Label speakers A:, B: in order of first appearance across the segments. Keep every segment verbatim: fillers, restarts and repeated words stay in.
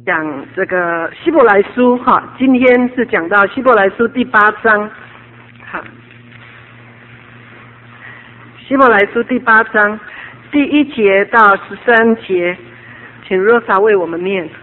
A: 讲这个希伯来书哈，今天是讲到希伯来书第八章，好，希伯来书第八章第一节到十三节，请若莎为我们念。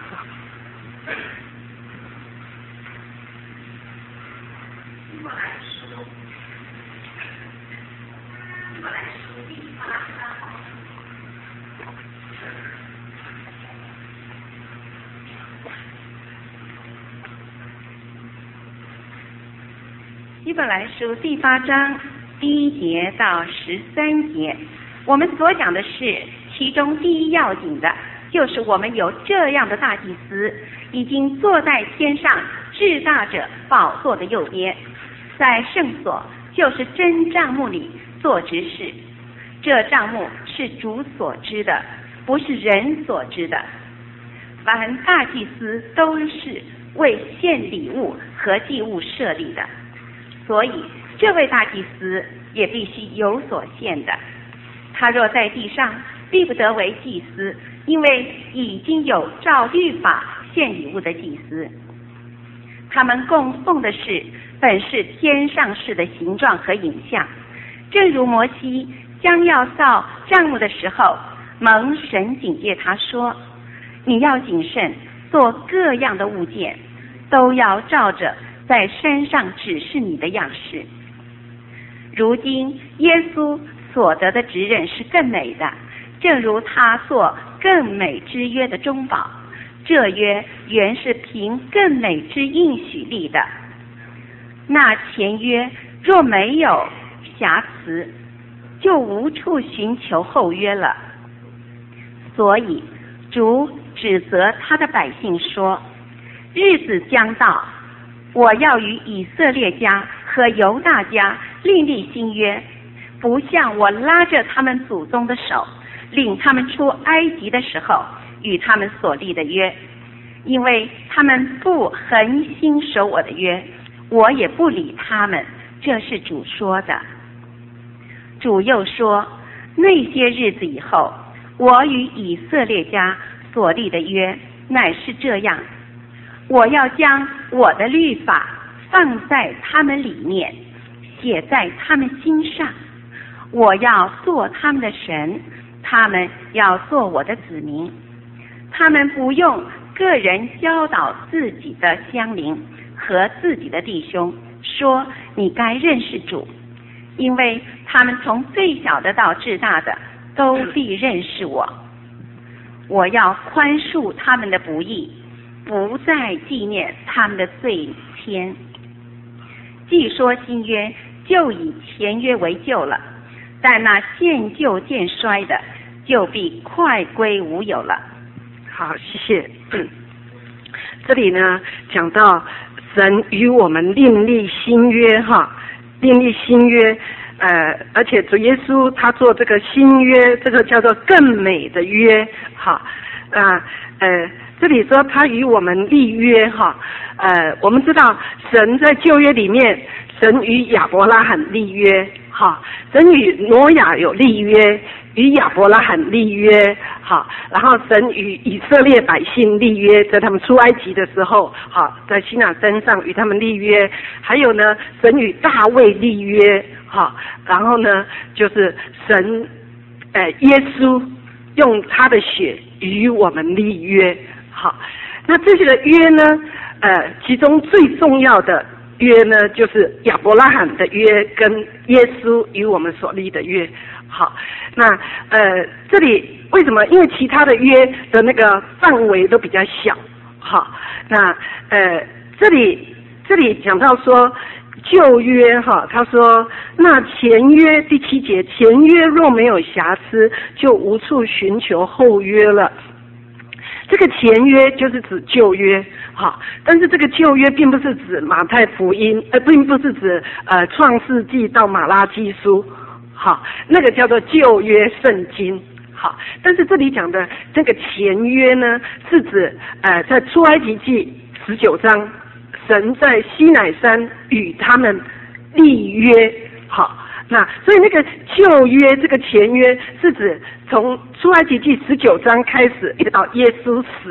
B: 希伯来书第八章第一节到十三节，我们所讲的是其中第一要紧的，就是我们有这样的大祭司，已经坐在天上至大者宝座的右边，在圣所，就是真帐幕里做执事。这帐幕是主所知的，不是人所知的。凡大祭司都是为献礼物和祭物设立的，所以这位大祭司也必须有所献的。他若在地上，必不得为祭司，因为已经有照律法献礼物的祭司。他们供奉的是本是天上事的形状和影像，正如摩西将要造帐幕的时候，蒙神警戒他说，你要谨慎做各样的物件，都要照着在山上指示你的样式。如今耶稣所得的职任是更美的，正如他做更美之约的中保，这约原是凭更美之应许立的。那前约若没有瑕疵，就无处寻求后约了。所以主指责他的百姓说，日子将到，我要与以色列家和犹大家另立新约，不像我拉着他们祖宗的手，领他们出埃及的时候与他们所立的约，因为他们不恒心守我的约，我也不理他们。这是主说的。主又说，那些日子以后，我与以色列家所立的约乃是这样，我要将我的律法放在他们里面，写在他们心上，我要做他们的神，他们要做我的子民。他们不用个人教导自己的乡邻和自己的弟兄，说你该认识主，因为他们从最小的到至大的都必认识我。我要宽恕他们的不义，不再纪念他们的罪愆。既说新约，就以前约为旧了，但那渐旧渐衰的，就必快归无有了。
A: 好，谢谢。嗯，这里呢讲到神与我们另立新约哈，另立新约，呃，而且主耶稣他做这个新约，这个叫做更美的约，哈，啊，呃，这里说他与我们立约哈，呃，我们知道神在旧约里面，神与亚伯拉罕立约，哈，神与挪亚有立约，与亚伯拉罕立约，好，然后神与以色列百姓立约，在他们出埃及的时候，好，在西乃山上与他们立约，还有呢，神与大卫立约，好，然后呢，就是神，呃，耶稣用他的血与我们立约，好，那这些的约呢，呃，其中最重要的约呢，就是亚伯拉罕的约跟耶稣与我们所立的约。好，那呃，这里为什么？因为其他的约的那个范围都比较小。好，那呃，这里这里讲到说旧约哈，他说那前约第七节，前约若没有瑕疵，就无处寻求后约了。这个前约就是指旧约，好，但是这个旧约并不是指马太福音，呃，并不是指呃创世纪到马拉基书，好，那个叫做旧约圣经，好，但是这里讲的这个前约呢，是指呃在出埃及记十九章，神在西乃山与他们立约，好。那所以那个旧约这个前约是指从出埃及记十九章开始一直到耶稣死，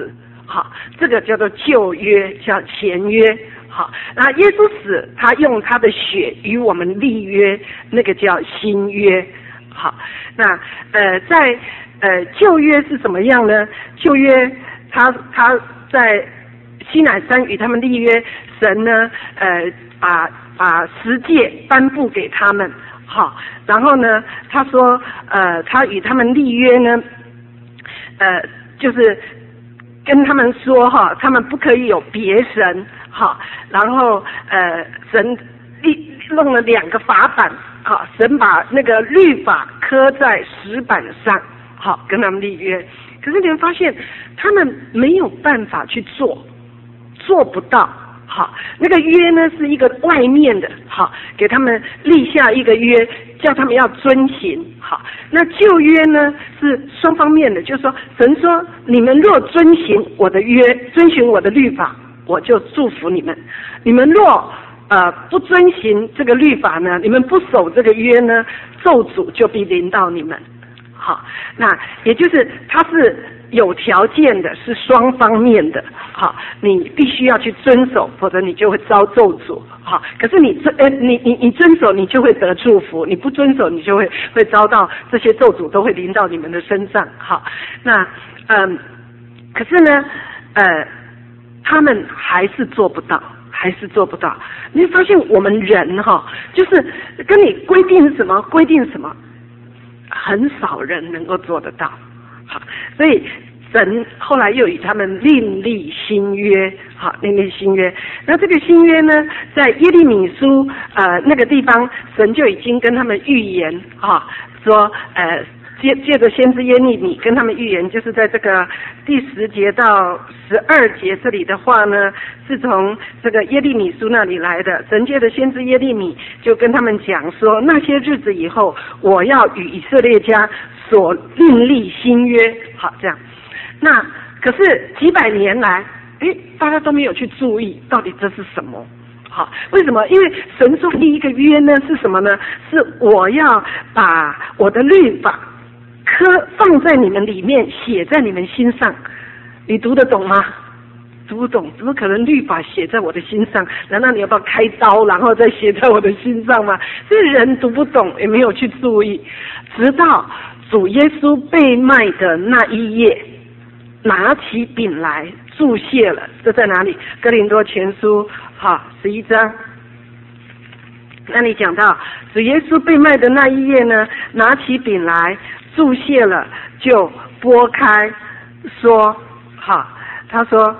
A: 好，这个叫做旧约，叫前约。好，那耶稣死，他用他的血与我们立约，那个叫新约。好，那呃，在呃旧约是怎么样呢？旧约他他在西乃山与他们立约，神呢呃把把十诫颁布给他们。好，然后呢，他说呃他与他们立约呢，呃就是跟他们说哈，他们不可以有别神。好，然后呃神立弄了两个法版。好，神把那个律法刻在石板上，好，跟他们立约。可是你们发现，他们没有办法去做，做不到。好，那个约呢是一个外面的，好，给他们立下一个约，叫他们要遵行。好，那旧约呢是双方面的，就是说，神说你们若遵行我的约，遵循我的律法，我就祝福你们；你们若呃，不遵行这个律法呢，你们不守这个约呢，咒诅就必临到你们。好，那也就是它是有条件的，是双方面的。好，你必须要去遵守，否则你就会遭咒诅。好，可是你遵呃你你你遵守，你就会得祝福；你不遵守，你就会会遭到这些咒诅都会临到你们的身上。好，那嗯、呃，可是呢，呃，他们还是做不到。还是做不到，你会发现我们人哈，就是跟你规定什么规定什么，很少人能够做得到。好，所以神后来又与他们另立新约，好，另立新约。那这个新约呢，在耶利米书呃那个地方，神就已经跟他们预言哈，说呃。借借着先知耶利米跟他们预言，就是在这个第十节到十二节这里的话呢，是从这个耶利米书那里来的。神借着先知耶利米就跟他们讲说，那些日子以后，我要与以色列家所另立新约。好，这样。那可是几百年来，诶，大家都没有去注意到底这是什么。好，为什么？因为神说第一个约呢是什么呢？是我要把我的律法刻放在你们里面，写在你们心上。你读得懂吗？读不懂，怎么可能律法写在我的心上？难道你要不要开刀，然后再写在我的心上吗？这人读不懂，也没有去注意，直到主耶稣被卖的那一夜，拿起饼来注谢了。这在哪里？哥林多前书哈十一章。那里讲到主耶稣被卖的那一夜呢，拿起饼来注谢了，就拨开说，好，他说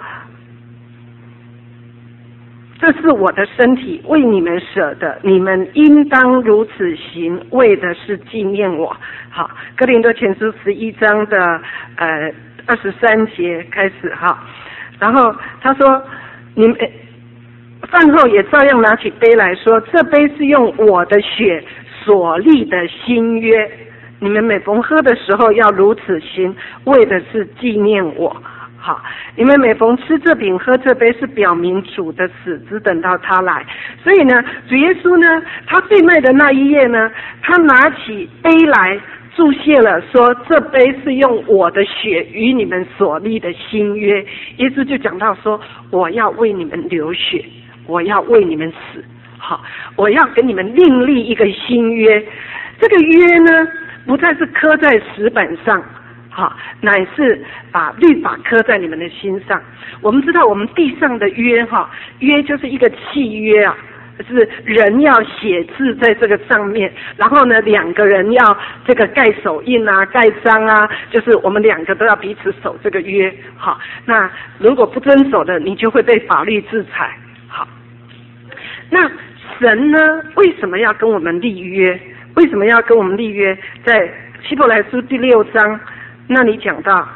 A: 这是我的身体，为你们舍的，你们应当如此行，为的是纪念我。好，哥林多前书十一章的呃二十三节开始哈，然后他说你们饭后也照样拿起杯来说，这杯是用我的血所立的新约，你们每逢喝的时候要如此行，为的是纪念我。好，你们每逢吃这饼喝这杯，是表明主的死，只等到他来。所以呢，主耶稣呢，他被卖的那一夜呢，他拿起杯来注谢了，说这杯是用我的血与你们所立的新约。耶稣就讲到说，我要为你们流血，我要为你们死，好，我要跟你们另立一个新约。这个约呢，不再是刻在石板上，好，乃是把律法刻在你们的心上。我们知道我们地上的约哈，约就是一个契约啊，是人要写字在这个上面，然后呢两个人要这个盖手印啊盖章啊，就是我们两个都要彼此守这个约。好，那如果不遵守的，你就会被法律制裁。好，那神呢为什么要跟我们立约？为什么要跟我们立约？在希伯来书第六章那里讲到，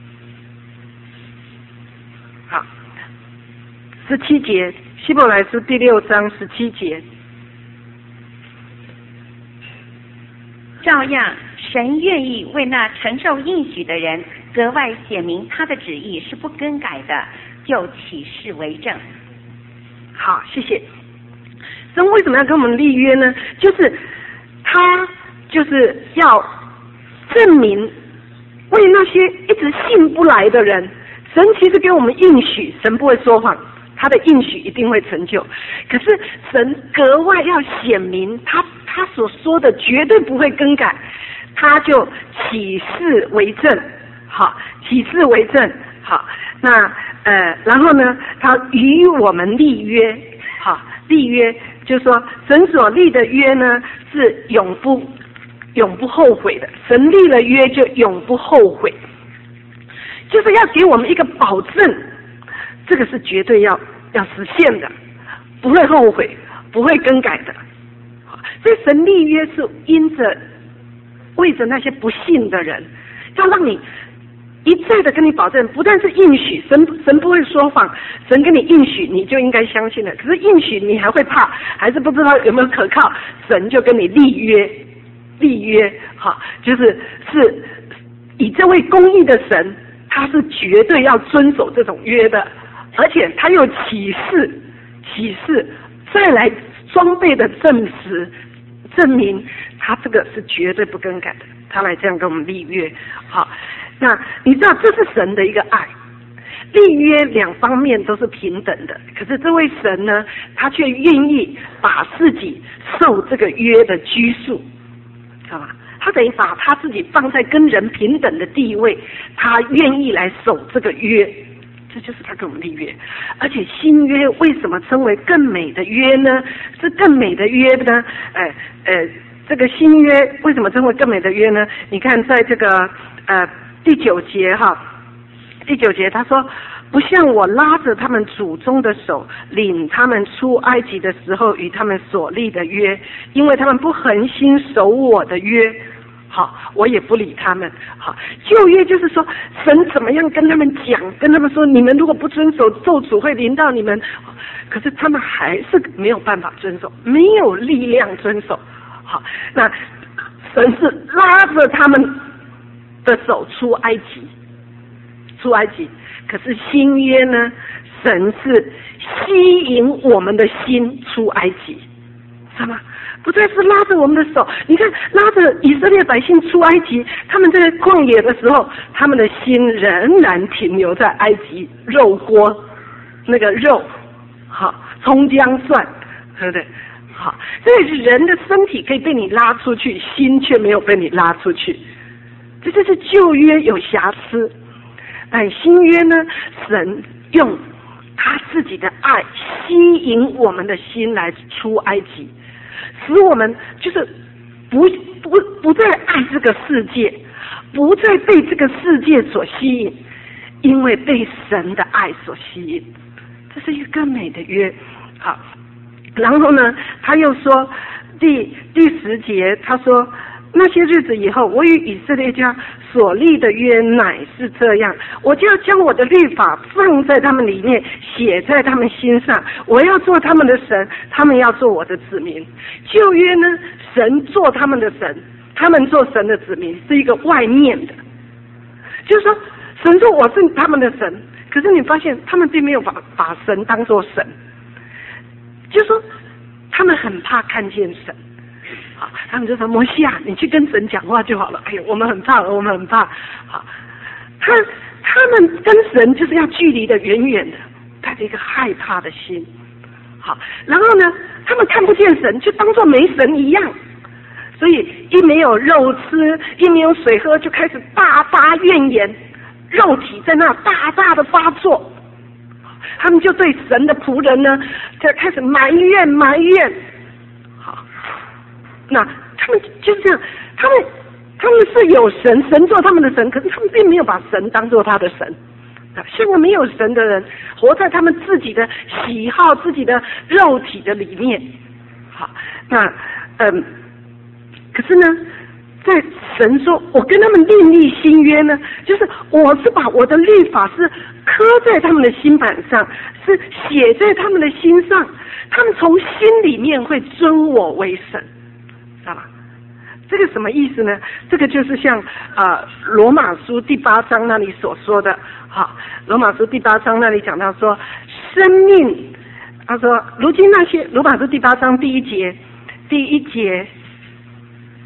A: 好，十七节，希伯来书第六章十七节，
B: 照样，神愿意为那承受应许的人格外显明他的旨意是不更改的，就起誓为证。
A: 好，谢谢。神为什么要跟我们立约呢？就是他就是要证明，为那些一直信不来的人， 神其实给我们应许，神不会说谎，他的应许一定会成就。可是神格外要显明他他所说的绝对不会更改，他就起誓为证，好，起誓为证，好，那呃，然后呢，他与我们立约，好，立约就是说神所立的约呢是永不永不后悔的，神立了约就永不后悔，就是要给我们一个保证，这个是绝对要要实现的，不会后悔，不会更改的。所以神立约是因着为着那些不信的人，要让你一再的跟你保证，不但是应许，神神不会说谎，神跟你应许你就应该相信了。可是应许你还会怕，还是不知道有没有可靠，神就跟你立约，立约，哈，就是是以这位公义的神，他是绝对要遵守这种约的，而且他又启示，启示再来双倍的证实，证明他这个是绝对不更改的，他来这样跟我们立约，好。那你知道这是神的一个爱，立约两方面都是平等的，可是这位神呢，他却愿意把自己受这个约的拘束，知道吗？他等于把他自己放在跟人平等的地位，他愿意来守这个约，这就是他跟我们立约。而且新约为什么称为更美的约呢？是更美的约呢？哎呃，这个新约为什么称为更美的约呢？你看在这个呃。第九节哈，第九节他说，不像我拉着他们祖宗的手，领他们出埃及的时候与他们所立的约，因为他们不恒心守我的约，好，我也不理他们。好，旧约就是说神怎么样跟他们讲，跟他们说，你们如果不遵守，咒诅会临到你们，可是他们还是没有办法遵守，没有力量遵守。好，那神是拉着他们的手出埃及，出埃及。可是新约呢，神是吸引我们的心出埃及，知道吗？不再是拉着我们的手。你看，拉着以色列百姓出埃及，他们在旷野的时候，他们的心仍然停留在埃及肉锅那个肉，好，葱姜蒜，对不对？好，所以人的身体可以被你拉出去，心却没有被你拉出去。这就是旧约有瑕疵，但新约呢，神用他自己的爱吸引我们的心来出埃及，使我们就是不不不再爱这个世界，不再被这个世界所吸引，因为被神的爱所吸引。这是一个更美的约。好，然后呢，他又说第第十节，他说，那些日子以后，我与以色列家所立的约乃是这样，我就要将我的律法放在他们里面，写在他们心上，我要做他们的神，他们要做我的子民。旧约呢，神做他们的神，他们做神的子民，是一个外面的，就是说神说我是他们的神，可是你发现他们并没有把把神当作神，就是说他们很怕看见神。好，他们就说摩西啊，你去跟神讲话就好了。哎呦，我们很怕，我们很怕。好，他他们跟神就是要距离的远远的，带着一个害怕的心。好，然后呢，他们看不见神，就当作没神一样。所以一没有肉吃，一没有水喝，就开始大发怨言，肉体在那大大的发作。他们就对神的仆人呢，就开始埋怨埋怨。那他们就这样，他们他们是有神，神做他们的神，可是他们并没有把神当做他的神。现在没有神的人，活在他们自己的喜好、自己的肉体的里面。好，那嗯，可是呢，在神说我跟他们订立新约呢，就是我是把我的律法是刻在他们的心板上，是写在他们的心上，他们从心里面会尊我为神。知道吧？这个什么意思呢？这个就是像呃罗马书第八章那里所说的，好，罗马书第八章那里讲到说，生命，他说如今那些罗马书第八章第一节，第一节，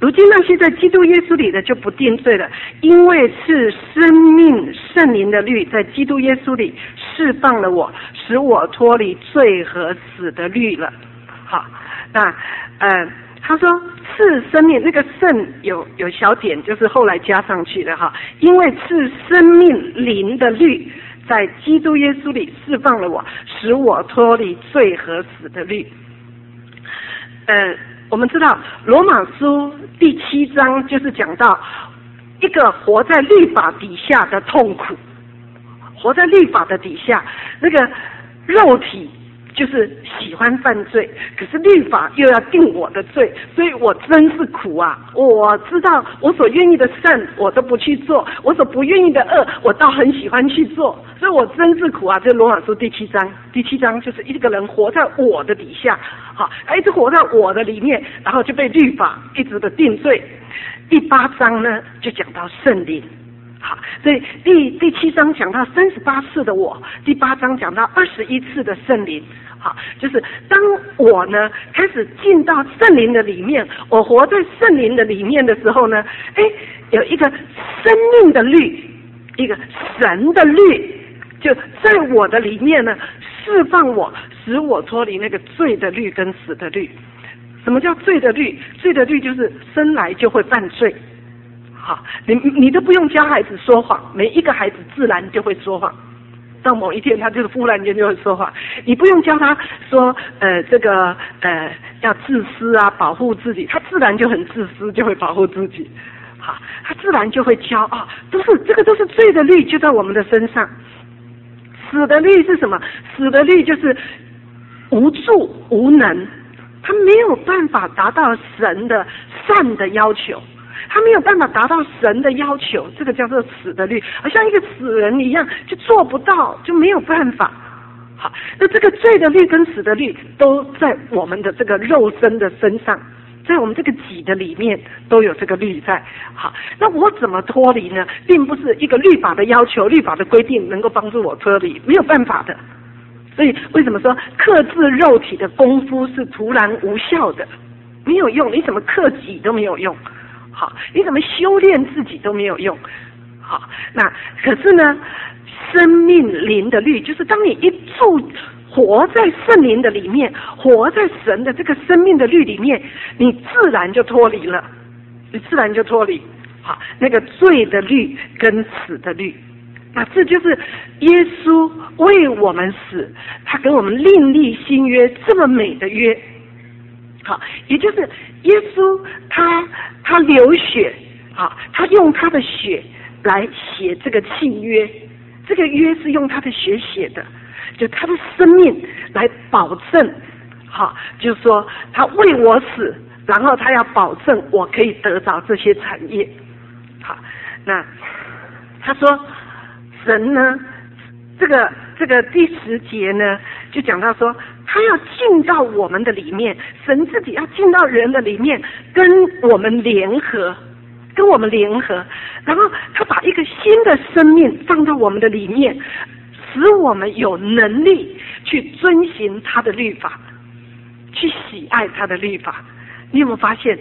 A: 如今那些在基督耶稣里的就不定罪了，因为是生命圣灵的律在基督耶稣里释放了我，使我脱离罪和死的律了。好，那呃他说赐生命，那个圣有有小点，就是后来加上去的哈，因为赐生命灵的律在基督耶稣里释放了我，使我脱离罪和死的律。呃，我们知道罗马书第七章就是讲到一个活在律法底下的痛苦，活在律法的底下，那个肉体就是喜欢犯罪，可是律法又要定我的罪，所以我真是苦啊！我知道我所愿意的善我都不去做，我所不愿意的恶我倒很喜欢去做，所以我真是苦啊！这罗马书第七章，第七章就是一个人活在我的底下，好，他一直活在我的里面，然后就被律法一直的定罪。第八章呢就讲到圣灵。好，所以第第七章讲到三十八次的我，第八章讲到二十一次的圣灵。好，就是当我呢开始进到圣灵的里面，我活在圣灵的里面的时候呢，哎，有一个生命的律，一个神的律，就在我的里面呢释放我，使我脱离那个罪的律跟死的律。什么叫罪的律？罪的律就是生来就会犯罪。好，你你都不用教孩子说谎，每一个孩子自然就会说谎。到某一天，他就是忽然间就会说谎。你不用教他说，呃，这个呃要自私啊，保护自己，他自然就很自私，就会保护自己。好，他自然就会教啊，都是这个都是罪的律，就在我们的身上。死的律是什么？死的律就是无助无能，他没有办法达到神的善的要求。他没有办法达到神的要求，这个叫做死的律，好像一个死人一样，就做不到，就没有办法。好，那这个罪的律跟死的律都在我们的这个肉身的身上，在我们这个己的里面都有这个律在。好，那我怎么脱离呢？并不是一个律法的要求、律法的规定能够帮助我脱离，没有办法的。所以为什么说克制肉体的功夫是徒然无效的？没有用，你怎么克己都没有用。好，你怎么修炼自己都没有用。好，那可是呢，生命灵的律，就是当你一住活在圣灵的里面，活在神的这个生命的律里面，你自然就脱离了，你自然就脱离。好，那个罪的律跟死的律，那这就是耶稣为我们死，他跟我们另立新约，这么美的约。好，也就是耶稣他他流血，好，他用他的血来写这个契约，这个约是用他的血写的，就他的生命来保证，好，就是说他为我死，然后他要保证我可以得着这些产业。好，那他说神呢，这个这个第十节呢就讲到说，他要进到我们的里面，神自己要进到人的里面，跟我们联合，跟我们联合，然后他把一个新的生命放到我们的里面，使我们有能力去遵行他的律法，去喜爱他的律法。你有没有发现，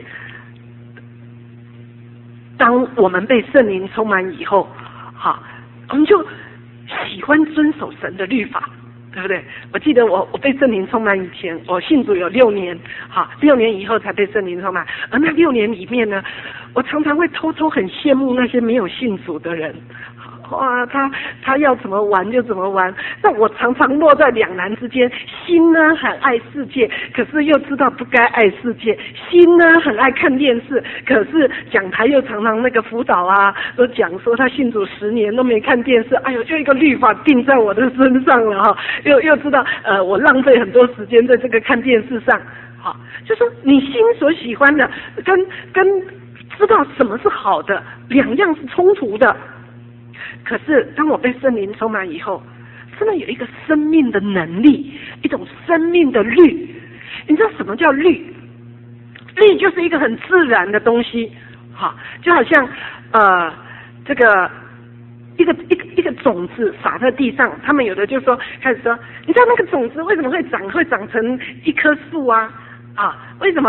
A: 当我们被圣灵充满以后，好，我们就喜欢遵守神的律法，对不对？我记得我我被圣灵充满以前，我信主有六年，好，六年以后才被圣灵充满。而那六年里面呢，我常常会偷偷很羡慕那些没有信主的人。哇，他他要怎么玩就怎么玩，那我常常落在两难之间，心呢很爱世界，可是又知道不该爱世界；心呢很爱看电视，可是讲台又常常那个辅导啊，都讲说他信主十年都没看电视，哎呦，就一个律法定在我的身上了哈，又又知道呃我浪费很多时间在这个看电视上，好，就说你心所喜欢的跟跟知道什么是好的，两样是冲突的。可是当我被圣灵充满以后，真的有一个生命的能力，一种生命的律。你知道什么叫律？律就是一个很自然的东西，好，就好像呃这个一个一个一个种子撒在地上，他们有的就说开始说，你知道那个种子为什么会长会长成一棵树啊？啊，为什么？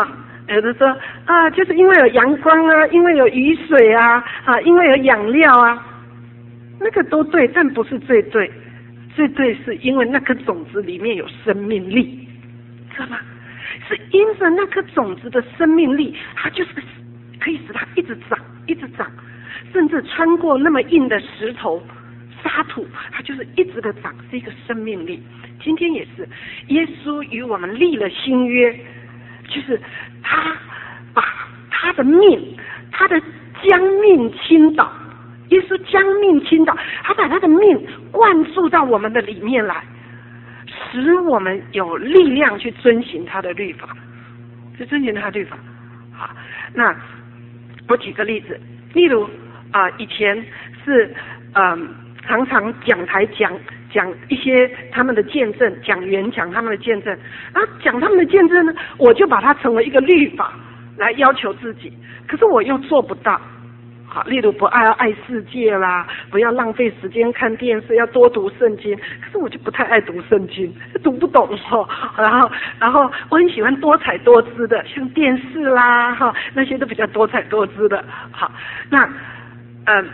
A: 有的说啊，就是因为有阳光啊，因为有雨水啊，啊，因为有养料啊，那个都对，但不是最对。最对是因为那颗种子里面有生命力，知道吗？是因着那颗种子的生命力，它就是可以使它一直长，一直长，甚至穿过那么硬的石头、沙土，它就是一直的长，是一个生命力。今天也是，耶稣与我们立了新约，就是他把他的命，他的将命倾倒。耶稣将命倾倒，他把他的命灌注到我们的里面来，使我们有力量去遵行他的律法，去遵行他的律法。好，那我举个例子，例如啊、呃，以前是嗯、呃、常常讲台讲讲一些他们的见证，讲员讲他们的见证，然后讲他们的见证呢，我就把它成为一个律法来要求自己，可是我又做不到。好，例如不爱要爱世界啦，不要浪费时间看电视，要多读圣经。可是我就不太爱读圣经，读不懂哦。然后，然后我很喜欢多彩多姿的，像电视啦，哈，那些都比较多彩多姿的。好，那，嗯，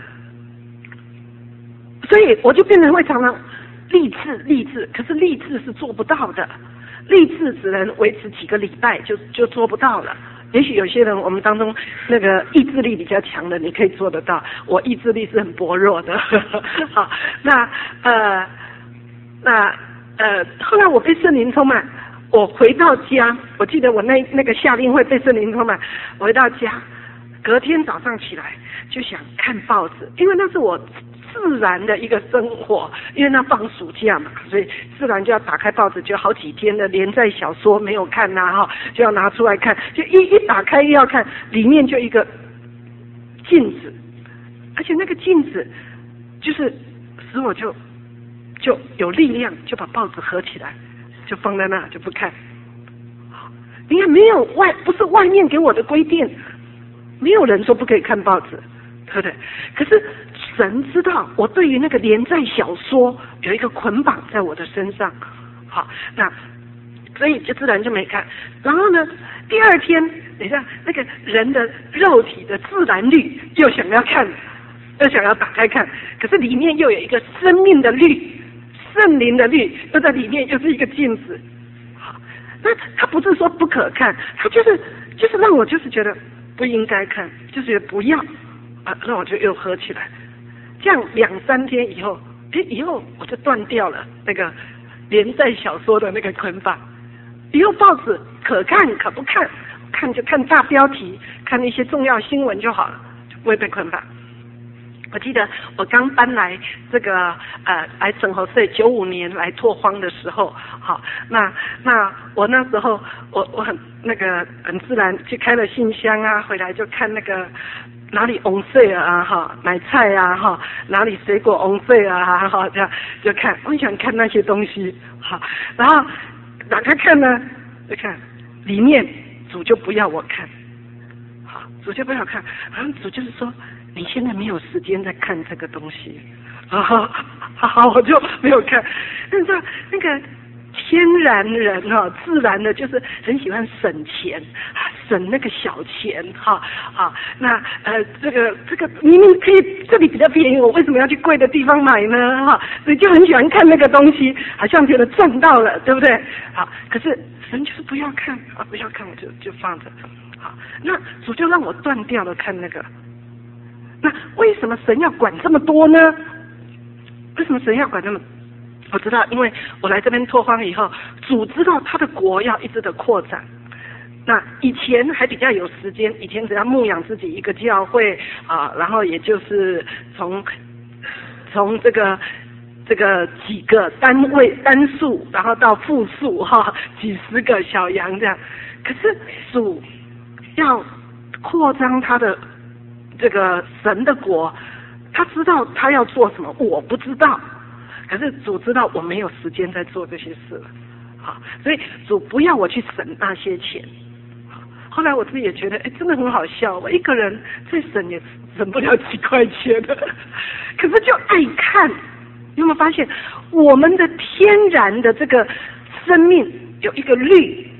A: 所以我就变成会常常励志励志，可是励志是做不到的，励志只能维持几个礼拜就就做不到了。也许有些人我们当中那个意志力比较强的，你可以做得到，我意志力是很薄弱的。好，那呃那呃后来我被圣灵充满，我回到家，我记得我那那个夏令会被圣灵充满，我回到家，隔天早上起来就想看报纸，因为那是我自然的一个生活，因为那放暑假嘛，所以自然就要打开报纸，就好几天的连载小说没有看呐、啊、哈，就要拿出来看，就一一打开又要看，里面就一个镜子，而且那个镜子就是使我就就有力量，就把报纸合起来，就放在那就不看。你看，没有外不是外面给我的规定，没有人说不可以看报纸，对不对？可是神知道我对于那个连载小说有一个捆绑在我的身上，好，那所以就自然就没看。然后呢，第二天，你看那个人的肉体的自然律又想要看，又想要打开看，可是里面又有一个生命的律，圣灵的律又在里面，又是一个镜子。好，那他不是说不可看，他就是就是让我就是觉得不应该看，就是觉得不要啊，那我就又合起来。这样两三天以后，哎，以后我就断掉了那个连载小说的那个捆绑。以后报纸可看可不看，看就看大标题，看一些重要新闻就好了，就不会被捆绑。我记得我刚搬来这个呃来省侯岁九五年来拓荒的时候，好，那那我那时候我我很那个很自然去开了信箱啊，回来就看那个。哪里翁税啊哈，买菜啊哈，哪里水果翁税啊哈，这样就看，我很想看那些东西，好，然后打开看呢，就看里面主就不要我看，好，主就不要看，好像主就是说你现在没有时间在看这个东西，啊好，好，我就没有看，但是那个。天然人哈、哦，自然的就是很喜欢省钱，省那个小钱哈啊。那呃，这个这个明明可以这里比较便宜，我为什么要去贵的地方买呢？哈，所以就很喜欢看那个东西，好像觉得赚到了，对不对？好，可是神就是不要看啊，不要看，我就就放着。好，那主就让我断掉了看那个。那为什么神要管这么多呢？为什么神要管这么？我知道，因为我来这边拓荒以后，主知道他的国要一直的扩展。那以前还比较有时间，以前只要牧养自己一个教会啊，然后也就是从从这个这个几个单位单数，然后到复数哈，几十个小羊这样。可是主要扩张他的这个神的国，他知道他要做什么，我不知道。可是主知道我没有时间在做这些事了，好，所以主不要我去省那些钱。后来我自己也觉得，哎，真的很好笑，我一个人再省也省不了几块钱的，可是就爱看。你有没有发现，我们的天然的这个生命有一个律，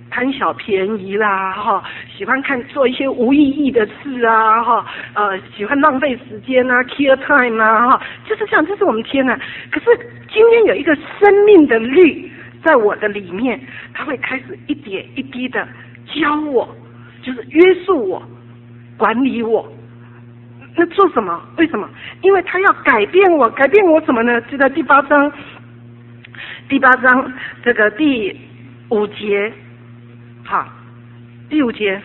A: 贪小便宜啦，哈，喜欢看做一些无意义的事啊，哈，呃，喜欢浪费时间啊 ，kill time 啊，哈，就是这样，这是我们天呐。可是今天有一个生命的律在我的里面，它会开始一点一滴的教我，就是约束我，管理我。那做什么？为什么？因为他要改变我，改变我什么呢？就在第八章，第八章这个第五节。好，第五节，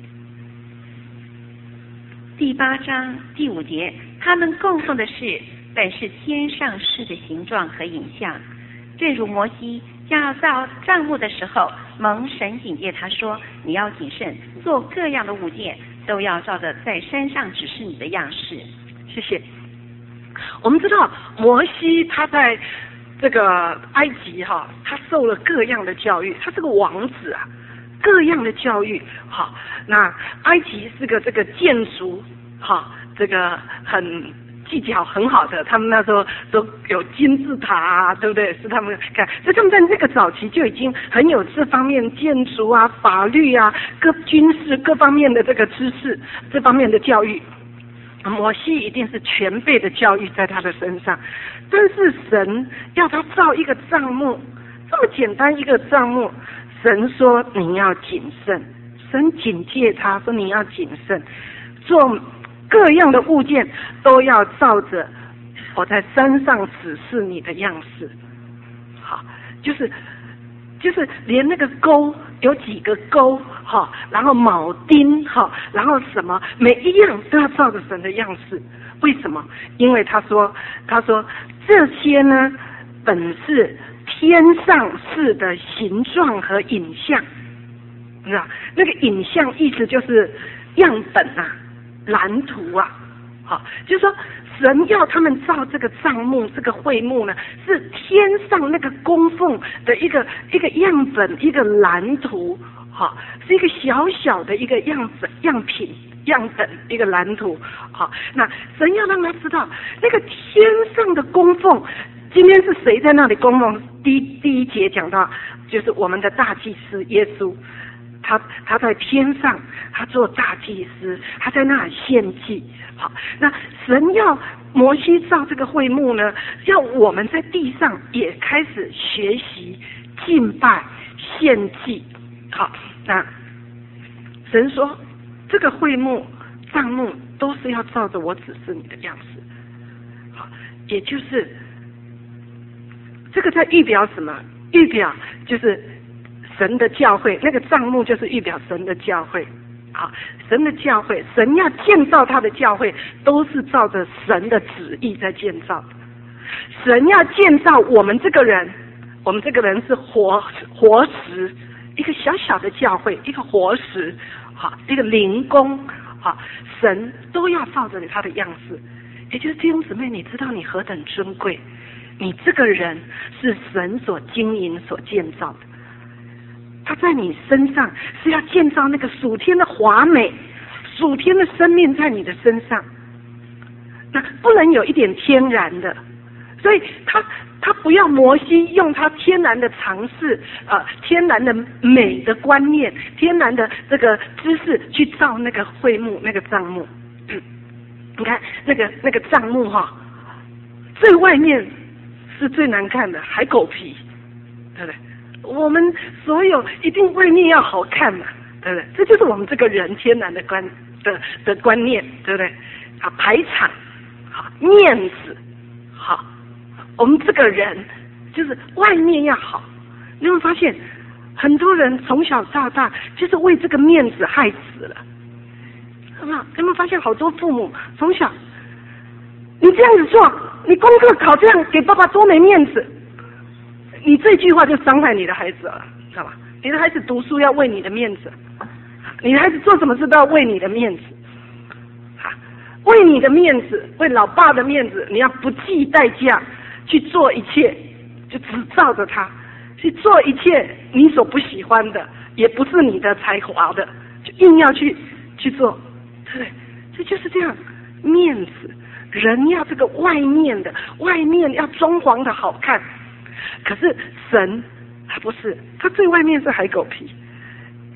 B: 第八章第五节，他们供奉的是本是天上事的形状和影像，正如摩西将要造帐幕的时候，蒙神警戒他说：“你要谨慎，做各样的物件，都要照着在山上指示你的样式。”
A: 谢谢。我们知道摩西他在这个埃及哈，他受了各样的教育，他是个王子啊。各样的教育，好，那埃及是个这个建筑，好，这个很技巧很好的，他们那时候都有金字塔啊，对不对？是他们看，所以他们在这个早期就已经很有这方面建筑啊、法律啊、各军事各方面的这个知识，这方面的教育。摩西一定是全备的教育在他的身上，但是神要他造一个帐幕，这么简单一个帐幕。神说你要谨慎，神警戒他说你要谨慎，做各样的物件都要照着我在山上指示你的样式。好，就是就是连那个钩有几个钩，好，然后铆钉，好，然后什么每一样都要照着神的样式。为什么？因为他说他说这些呢本是天上事的形状和影像，你知道那个影像意思就是样本啊、蓝图啊，好，就是说神要他们造这个帐幕、这个会幕呢，是天上那个供奉的一个一个样本、一个蓝图，好，是一个小小的一个样本、样品、样本、一个蓝图，好，那神要让他知道那个天上的供奉。今天是谁在那里供奉？第第一节讲到，就是我们的大祭司耶稣，他他在天上，他做大祭司，他在那里献祭。好，那神要摩西造这个会幕呢，要我们在地上也开始学习敬拜、献祭。好，那神说这个会幕、帐幕都是要照着我指示你的样式。好，也就是。这个在预表什么？预表就是神的教会，那个帐幕就是预表神的教会。好，神的教会，神要建造他的教会，都是照着神的旨意在建造的。神要建造我们这个人，我们这个人是活活石，一个小小的教会，一个活石，好，一个灵宫，好，神都要照着他的样式。也就是弟兄姊妹，你知道你何等尊贵。你这个人是神所经营、所建造的，他在你身上是要建造那个属天的华美、属天的生命在你的身上，那不能有一点天然的，所以他他不要摩西用他天然的常识、呃天然的美的观念、天然的这个知识去造那个会幕、那个帐幕。你看那个那个帐幕哈，最外面。是最难看的，海狗皮，对不对？我们所有一定外面要好看嘛，对不对？这就是我们这个人天然的观的的观念，对不对？啊，排场，好，面子，好，我们这个人就是外面要好。你会发现，很多人从小到大就是为这个面子害死了，有没有？有没有发现好多父母从小？你这样子做，你功课考这样，给爸爸多没面子。你这句话就伤害你的孩子了，知道吧？你的孩子读书要为你的面子，你的孩子做什么事都要为你的面子，啊，为你的面子，为老爸的面子，你要不计代价去做一切，就只照着他去做一切你所不喜欢的，也不是你的才华的，就硬要去去做，对不对？这就是这样，面子。人要这个外面的，外面要装潢的好看，可是神他不是，他最外面是海狗皮，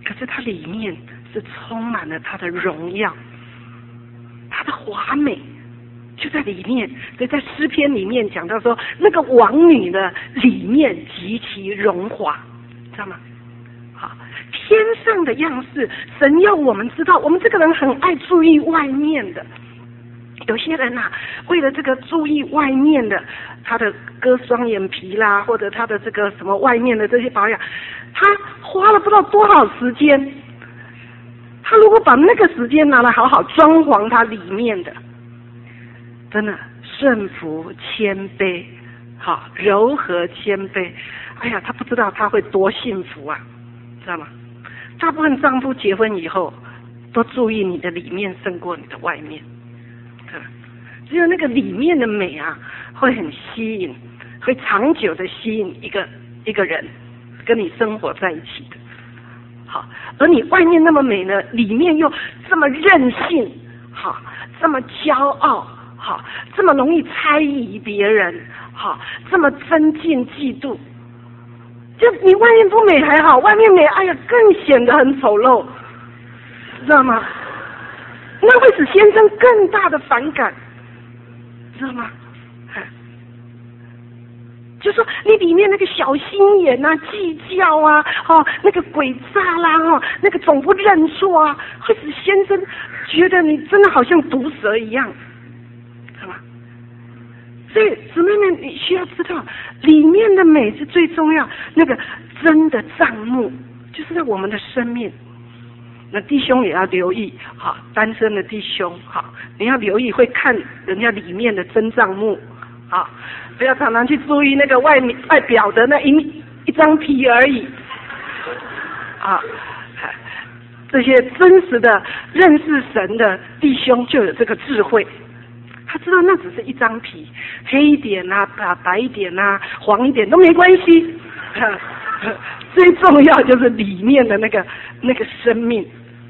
A: 可是它里面是充满了它的荣耀，它的华美就在里面。所以在诗篇里面讲到说，那个王女呢，里面极其荣华，知道吗？好，天上的样式，神要我们知道，我们这个人很爱注意外面的。有些人啊，为了这个注意外面的，他的割双眼皮啦，或者他的这个什么外面的这些保养，他花了不知道多少时间。他如果把那个时间拿来好好装潢他里面的，真的顺服谦卑，好柔和谦卑，哎呀，他不知道他会多幸福啊，知道吗？大部分丈夫结婚以后，都注意你的里面胜过你的外面。只有那个里面的美啊，会很吸引，会长久的吸引一个一个人跟你生活在一起的。好，而你外面那么美呢，里面又这么任性，好，这么骄傲，好，这么容易猜疑别人，好，这么增进嫉妒。就你外面不美还好，外面美，哎呀，更显得很丑陋，知道吗？那会使先生更大的反感，知道吗？就说你里面那个小心眼啊、计较啊、哦那个诡诈啦、哦那个总不认错啊，会使先生觉得你真的好像毒蛇一样，知道吗？所以姊妹们，你需要知道，里面的美是最重要。那个真的帐幕，就是在我们的生命。那弟兄也要留意，好，单身的弟兄，好，你要留意会看人家里面的真账目，好，不要常常去注意那个外面外表的那一一张皮而已，啊，这些真实的认识神的弟兄就有这个智慧，他知道那只是一张皮，黑一点啊，白一点啊，黄一点都没关系，最重要就是里面的那个那个生命。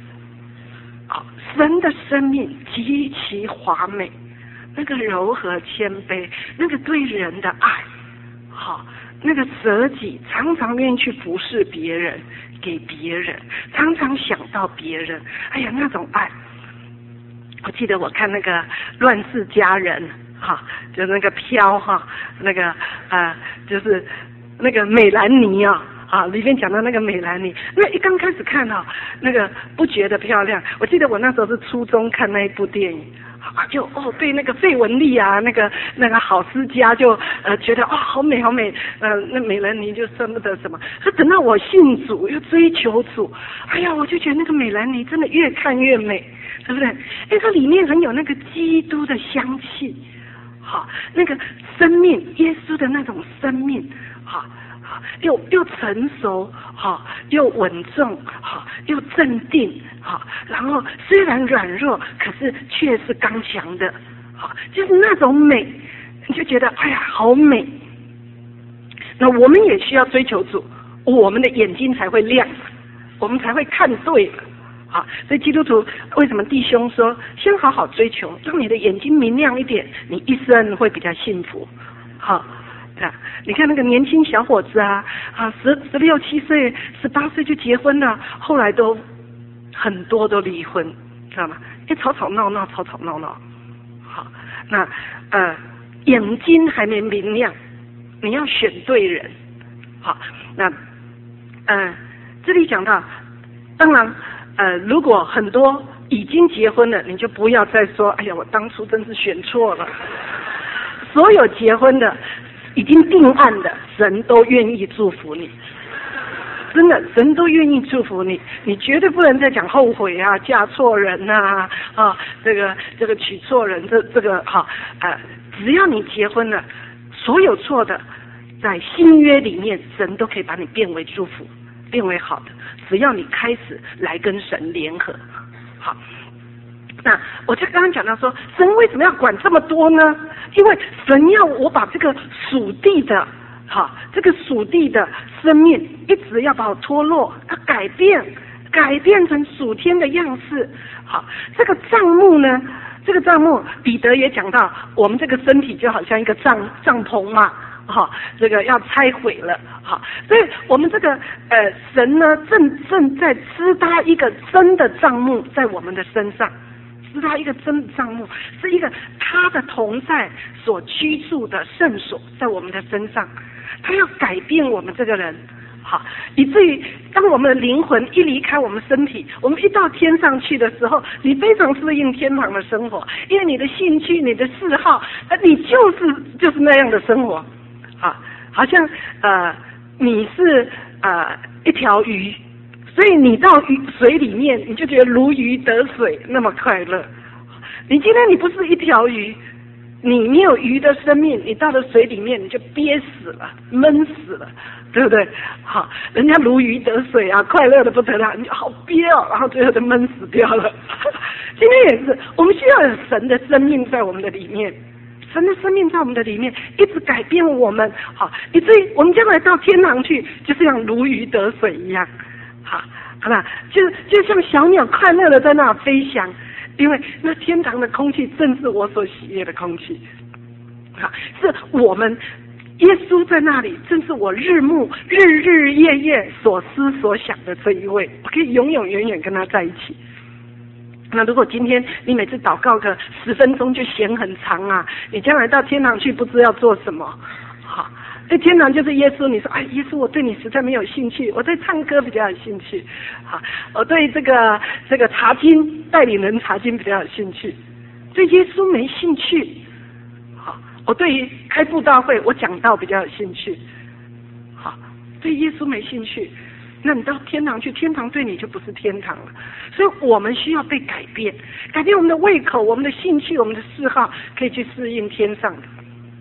A: 神的生命极其华美，那个柔和谦卑，那个对人的爱，好，那个舍己，常常愿意去服侍别人，给别人，常常想到别人，哎呀，那种爱。我记得我看那个《乱世佳人》哈，就那个飘哈，那个呃，就是那个美兰妮啊。啊，里面讲到那个美兰妮，那一刚开始看啊，那个不觉得漂亮。我记得我那时候是初中看那一部电影，啊，就哦对那个费雯丽啊，那个那个郝思嘉就呃觉得哇、哦、好美好美，呃那美兰妮就舍不得什么。可等到我信主又追求主，哎呀，我就觉得那个美兰妮真的越看越美，对不对？因为它里面很有那个基督的香气，好，那个生命，耶稣的那种生命，好。又又成熟，好，又稳重，好，又镇定，好，然后虽然软弱，可是却是刚强的，好，就是那种美，你就觉得哎呀，好美。那我们也需要追求主，我们的眼睛才会亮，我们才会看对了，好，所以基督徒为什么弟兄说，先好好追求，让你的眼睛明亮一点，你一生会比较幸福，好。啊，你看那个年轻小伙子啊，啊，十十六七岁、十八岁就结婚了，后来都很多都离婚，知道吗？因为吵吵闹闹，吵吵闹闹。好，那呃，眼睛还没明亮，你要选对人。好，那呃，这里讲到，当然呃，如果很多已经结婚了，你就不要再说，哎呀，我当初真是选错了。所有结婚的。已经定案的，神都愿意祝福你，真的，神都愿意祝福你，你绝对不能再讲后悔啊，嫁错人啊，啊，这个这个娶错人，这这个哈，呃，只要你结婚了，所有错的，在新约里面，神都可以把你变为祝福，变为好的，只要你开始来跟神联合，好。那我就刚刚讲到说，神为什么要管这么多呢？因为神要我把这个属地的，哈，这个属地的生命一直要把我脱落，要改变，改变成属天的样式。好，这个帐幕呢，这个帐幕，彼得也讲到，我们这个身体就好像一个帐帐篷嘛， 哈、哦，这个要拆毁了，哈、哦，所以我们这个呃神呢，正正在支搭一个真的帐幕在我们的身上，支搭一个真的帐幕，是一个他的同在所居住的圣所在我们的身上，他要改变我们这个人。好，以至于当我们的灵魂一离开我们身体，我们一到天上去的时候，你非常适应天堂的生活，因为你的兴趣、你的嗜好，呃，你就是就是那样的生活。啊，好像呃你是呃一条鱼，所以你到鱼水里面，你就觉得如鱼得水，那么快乐。你今天你不是一条鱼，你没有鱼的生命，你到了水里面你就憋死了，闷死了，对不对？好，人家如鱼得水啊，快乐的不得了，你好憋哦，然后最后就闷死掉了。今天也是，我们需要有神的生命在我们的里面，神的生命在我们的里面一直改变我们，好，以至于我们将来到天堂去，就是像如鱼得水一样，好，好吧，就就像小鸟快乐的在那飞翔。因为那天堂的空气正是我所喜悦的空气，啊，是我们耶稣在那里，正是我日暮日日夜夜所思所想的这一位，我可以永永远远跟他在一起。那如果今天你每次祷告个十分钟就嫌很长啊，你将来到天堂去不知要做什么，好。对天堂就是耶稣，你说哎，耶稣，我对你实在没有兴趣，我对唱歌比较有兴趣，好，我对这个这个查经带领人查经比较有兴趣，对耶稣没兴趣，好，我对于开布道会我讲道比较有兴趣，好，对耶稣没兴趣，那你到天堂去，天堂对你就不是天堂了。所以我们需要被改变，改变我们的胃口、我们的兴趣、我们的嗜好，可以去适应天上的。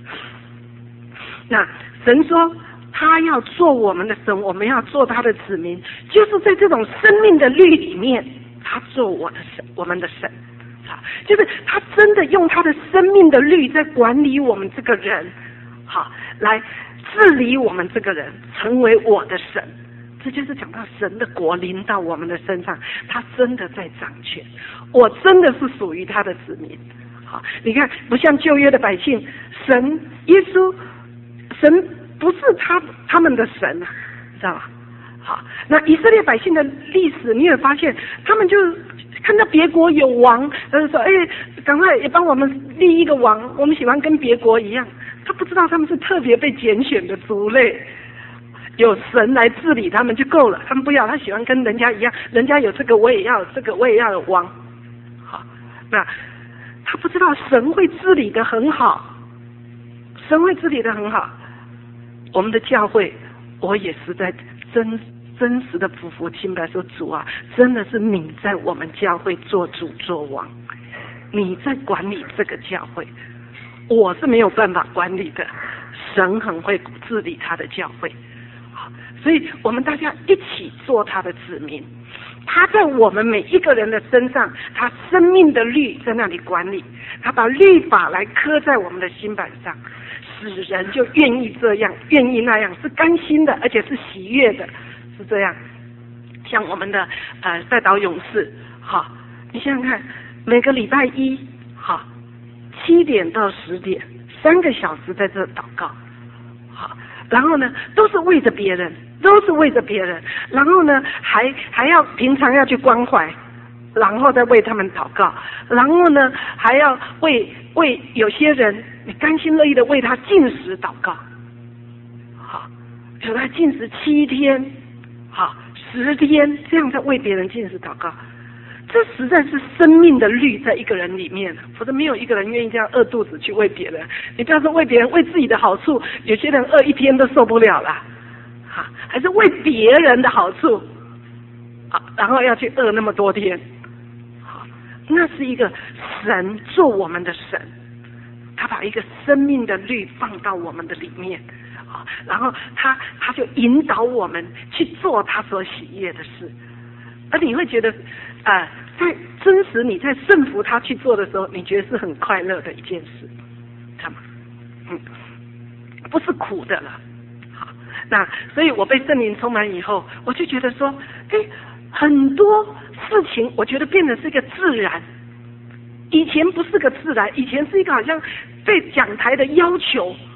A: 那神说他要做我们的神，我们要做他的子民，就是在这种生命的律里面，他做我的神，我们的神，好，就是他真的用他的生命的律在管理我们这个人，好，来治理我们这个人，成为我的神。这就是讲到神的国临到我们的身上，他真的在掌权，我真的是属于他的子民。好，你看，不像旧约的百姓，神耶稣。神不是他他们的神啊，知道吧？好，那以色列百姓的历史，你也发现，他们就看到别国有王，他就说：“哎，赶快也帮我们立一个王，我们喜欢跟别国一样。”他不知道他们是特别被拣选的族类，有神来治理他们就够了。他们不要，他喜欢跟人家一样，人家有这个我也要，这个我也要有王。好，那他不知道神会治理得很好，神会治理得很好。我们的教会，我也是在真真实的匍匐敬拜说，主啊，真的是你在我们教会做主做王，你在管理这个教会，我是没有办法管理的，神很会治理他的教会，所以我们大家一起做他的子民，他在我们每一个人的身上，他生命的律在那里管理，他把律法来刻在我们的心板上，使人就愿意这样，愿意那样，是甘心的，而且是喜悦的，是这样。像我们的呃代祷勇士，好，你想想看，每个礼拜一，好，七点到十点，三个小时在这祷告，好，然后呢，都是为着别人，都是为着别人，然后呢，还还要平常要去关怀。然后再为他们祷告，然后呢，还要为为有些人，你甘心乐意的为他禁食祷告，好，有他禁食七天，好，十天，这样在为别人禁食祷告，这实在是生命的律在一个人里面，否则没有一个人愿意这样饿肚子去为别人。你不要说为别人，为自己的好处，有些人饿一天都受不了了，好，还是为别人的好处，好，然后要去饿那么多天。那是一个神做我们的神，他把一个生命的律放到我们的里面，啊，然后他他就引导我们去做他所喜悦的事，而你会觉得，呃，在真实你在顺服他去做的时候，你觉得是很快乐的一件事，看吗？嗯，不是苦的了。好，那所以我被圣灵充满以后，我就觉得说，哎，很多事情我觉得变成是一个自然，以前不是个自然，以前是一个好像被讲台的要求，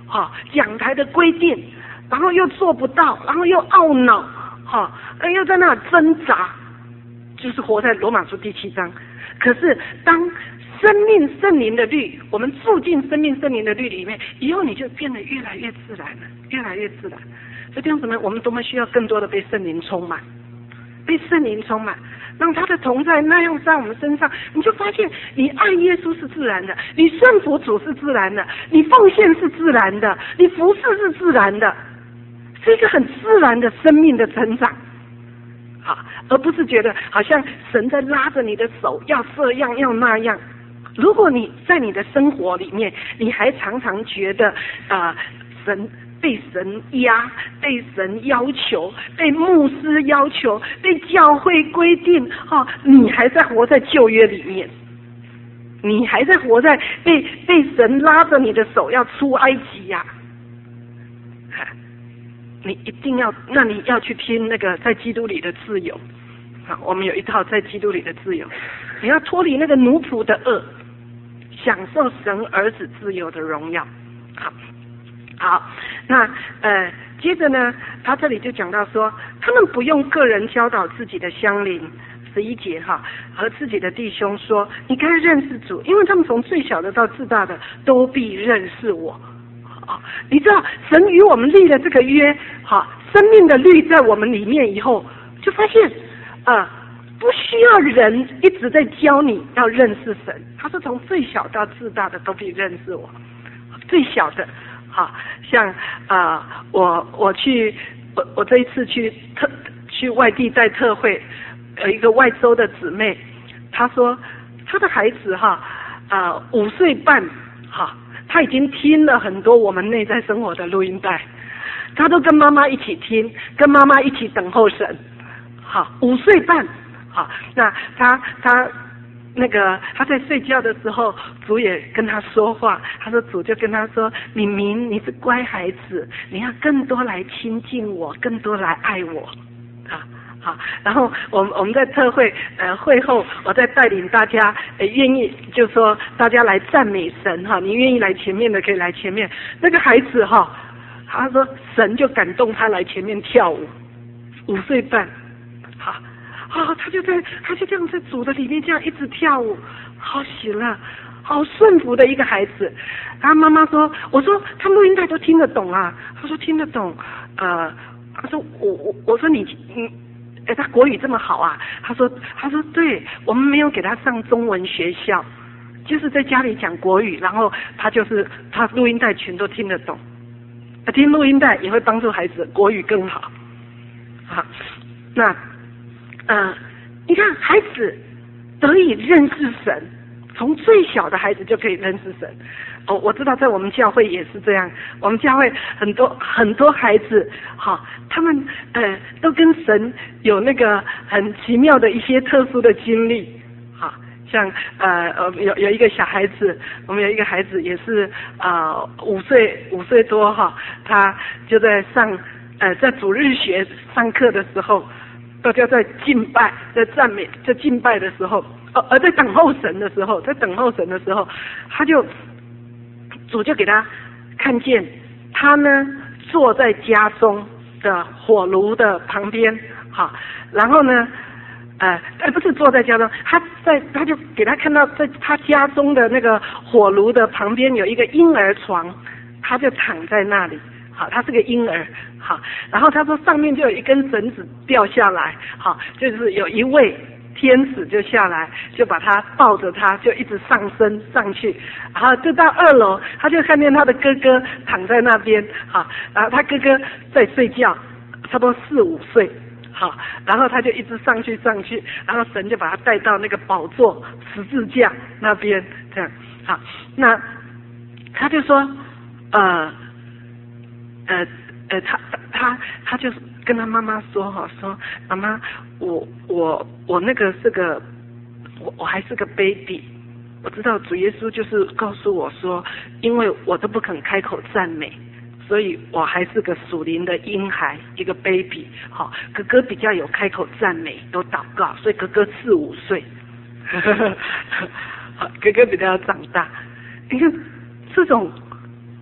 A: 哈、哦，讲台的规定，然后又做不到，然后又懊恼，哈、哦，又在那挣扎，就是活在罗马书第七章。可是当生命圣灵的律，我们住进生命圣灵的律里面，以后你就变得越来越自然了，越来越自然。所以弟兄姊妹，我们多么需要更多的被圣灵充满，被圣灵充满，让他的同在那样在我们身上，你就发现你爱耶稣是自然的，你顺服主是自然的，你奉献是自然的，你服侍是自然的，是一个很自然的生命的成长。好，而不是觉得好像神在拉着你的手，要这样要那样。如果你在你的生活里面，你还常常觉得啊、呃，神被神压，被神要求，被牧师要求，被教会规定，哦，你还在活在旧约里面，你还在活在被被神拉着你的手要出埃及呀、啊。你一定要，那你要去听那个在基督里的自由。好，我们有一套在基督里的自由，你要脱离那个奴仆的恶，享受神儿子自由的荣耀。好，好，那呃，接着呢，他这里就讲到说，他们不用个人教导自己的乡邻。十一节哈，和自己的弟兄说，你该认识主，因为他们从最小的到至大的都必认识我。你知道神与我们立了这个约，哈，生命的律在我们里面以后，就发现啊、呃，不需要人一直在教你要认识神。他说从最小到至大的都可以认识我。最小的，哈，像啊、呃，我我去我我这一次去特去外地带特会，有一个外州的姊妹，她说她的孩子哈啊、呃、五岁半哈。他已经听了很多我们内在生活的录音带，他都跟妈妈一起听，跟妈妈一起等候神。好，五岁半，好，那他他那个他在睡觉的时候，主也跟他说话，他说主就跟他说，明明你是乖孩子，你要更多来亲近我，更多来爱我，啊。好，然后我们我们在特会呃会后，我再带领大家呃愿意就说大家来赞美神哈，你愿意来前面的可以来前面。那个孩子哈，他说神就感动他来前面跳舞，五岁半，好，啊他就在他就这样在主的里面这样一直跳舞，好喜乐，好顺服的一个孩子。他妈妈说，我说他录音带都听得懂啊，他说听得懂，呃，他说我我我说你你。哎，他国语这么好啊！他说，他说对，我们没有给他上中文学校，就是在家里讲国语，然后他就是他录音带全都听得懂，听录音带也会帮助孩子国语更好。好，那呃，你看孩子得以认识神，从最小的孩子就可以认识神。哦，我知道在我们教会也是这样，我们教会很多很多孩子，哈、哦，他们呃都跟神有那个很奇妙的一些特殊的经历，哈、哦，像呃呃有有一个小孩子，我们有一个孩子也是啊、呃、五岁五岁多哈、哦，他就在上呃在主日学上课的时候，大家在敬拜在赞美在敬拜的时候，呃而在等候神的时候，在等候神的时候，他就。主就给他看见，他呢坐在家中的火炉的旁边，好，然后呢，呃，呃不是坐在家中，他在他就给他看到，在他家中的那个火炉的旁边有一个婴儿床，他就躺在那里，好，他是个婴儿，好，然后他说上面就有一根绳子掉下来，好，就是有一位。天使就下来，就把他抱着他，就一直上升上去，然后就到二楼，他就看见他的哥哥躺在那边，好，然后他哥哥在睡觉，差不多四五岁，好，然后他就一直上去上去，然后神就把他带到那个宝座十字架那边，这样，好，那他就说，呃，呃呃，他他他就跟他妈妈说哈，说妈妈，我我我那个是个，我我还是个 baby， 我知道主耶稣就是告诉我说，因为我都不肯开口赞美，所以我还是个属灵的婴孩，一个 baby。好，哥哥比较有开口赞美，都祷告，所以哥哥四五岁，哥哥比较长大。你看这种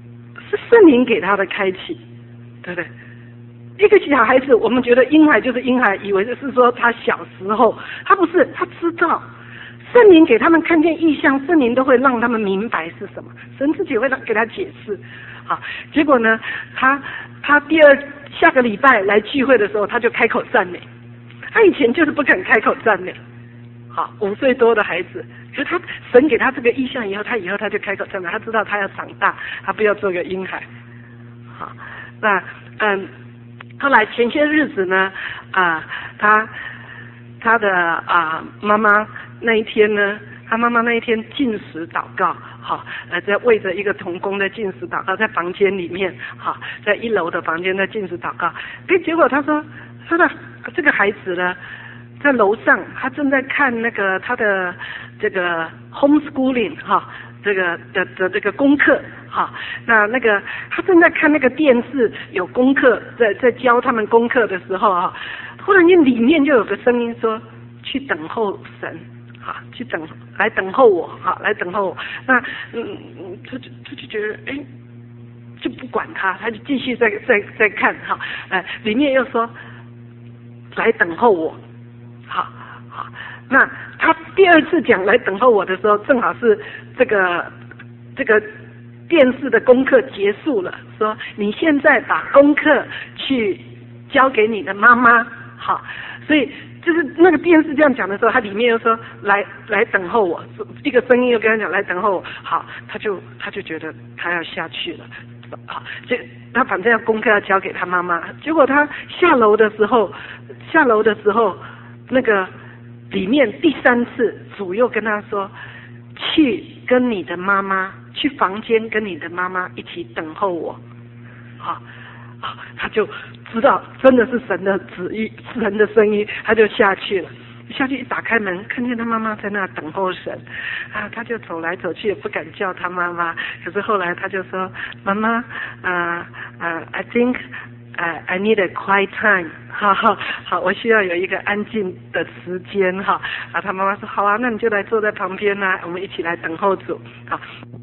A: 是圣灵给他的开启，对不对？一个小孩子，我们觉得婴孩就是婴孩，以为就是说他小时候，他不是，他知道圣灵给他们看见异象，圣灵都会让他们明白是什么，神自己会让给他解释。好，结果呢，他他第二下个礼拜来聚会的时候，他就开口赞美。他以前就是不肯开口赞美。好，五岁多的孩子，可是他神给他这个意象以后，他以后他就开口赞美，他知道他要长大，他不要做个婴孩。好，那嗯，后来前些日子呢，啊，他他的啊妈妈那一天呢，他妈妈那一天禁食祷告。好，呃，在为着一个童工的禁食祷告，在房间里面，好，在一楼的房间在禁食祷告。哎，结果他说，他的这个孩子呢，在楼上，他正在看那个他的这个 homeschooling 哈，这个的的这个功课哈。那那个他正在看那个电视，有功课在在教他们功课的时候啊，忽然间里面就有个声音说：“去等候神。”啊，去等，来等候我，好，来等候我。那，嗯，他就他就觉得，哎，就不管他，他就继续在在在看，哈，呃，里面又说，来等候我，好，好。那他第二次讲来等候我的时候，正好是这个这个电视的功课结束了，说你现在把功课去交给你的妈妈，好，所以。就是那个电视这样讲的时候，他里面又说来来等候我，一个声音又跟他讲来等候我，好，他就他就觉得他要下去了，好，这他反正要功课要交给他妈妈，结果他下楼的时候，下楼的时候，那个里面第三次主又跟他说，去跟你的妈妈去房间跟你的妈妈一起等候我，好。啊，他就知道真的是神的旨意，神的声音，他就下去了。下去一打开门，看见他妈妈在那等候神，啊，他就走来走去，也不敢叫他妈妈。可是后来他就说：“妈妈，啊啊 ，I think， uh, I need a quiet time。”哈哈，好，我需要有一个安静的时间哈。啊，他妈妈说：“好啊，那你就来坐在旁边啊，我们一起来等候主。”好。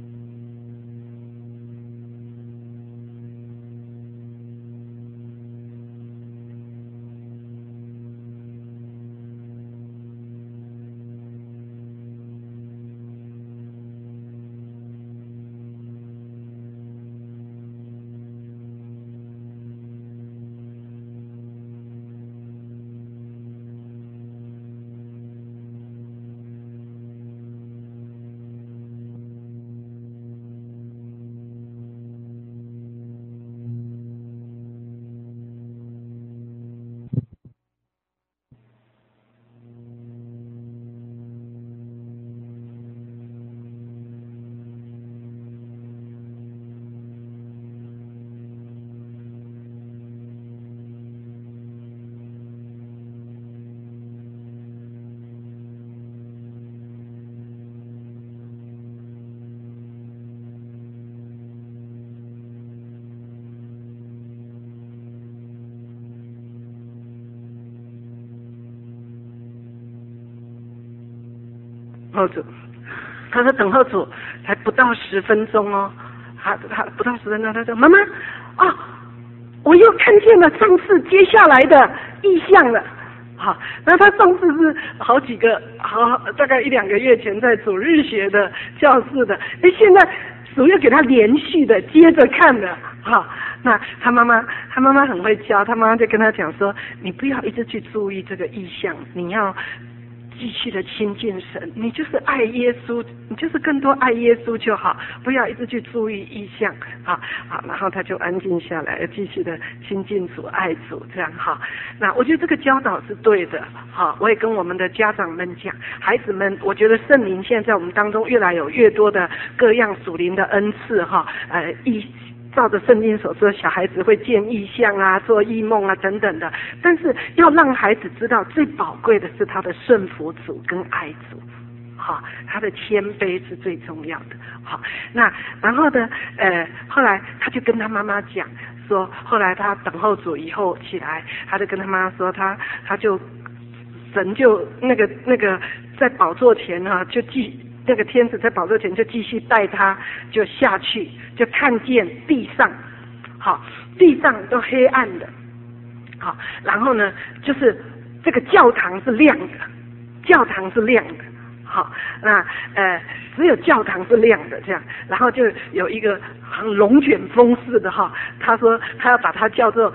A: 候主，他说等候主才不到十分钟哦，他他不到十分钟，他说妈妈啊，我又看见了上次接下来的异象了。好，那他上次是好几个好大概一两个月前在主日学的教室的，哎，现在主又给他连续的接着看了。好，那他妈妈他妈妈很会教，他妈妈就跟他讲说，你不要一直去注意这个异象，你要继续的亲近神，你就是爱耶稣，你就是更多爱耶稣就好，不要一直去注意异象啊。好，然后他就安静下来，继续的亲近主、爱主，这样哈。那我觉得这个教导是对的，哈。我也跟我们的家长们讲，孩子们，我觉得圣灵现在在我们当中越来有越多的各样属灵的恩赐哈，呃，异。照着圣经所说，小孩子会见异象啊，做异梦啊等等的，但是要让孩子知道，最宝贵的是他的顺服主跟爱主，好，他的谦卑是最重要的。好，那然后呢，呃，后来他就跟他妈妈讲说，后来他等候主以后起来，他就跟他妈妈说，他他就神就那个那个在宝座前啊，就记那个天使在宝座前就继续带他就下去，就看见地上，好，地上都黑暗的，好，然后呢，就是这个教堂是亮的，教堂是亮的，好，那呃只有教堂是亮的这样，然后就有一个很龙卷风似的哈，他说他要把它叫做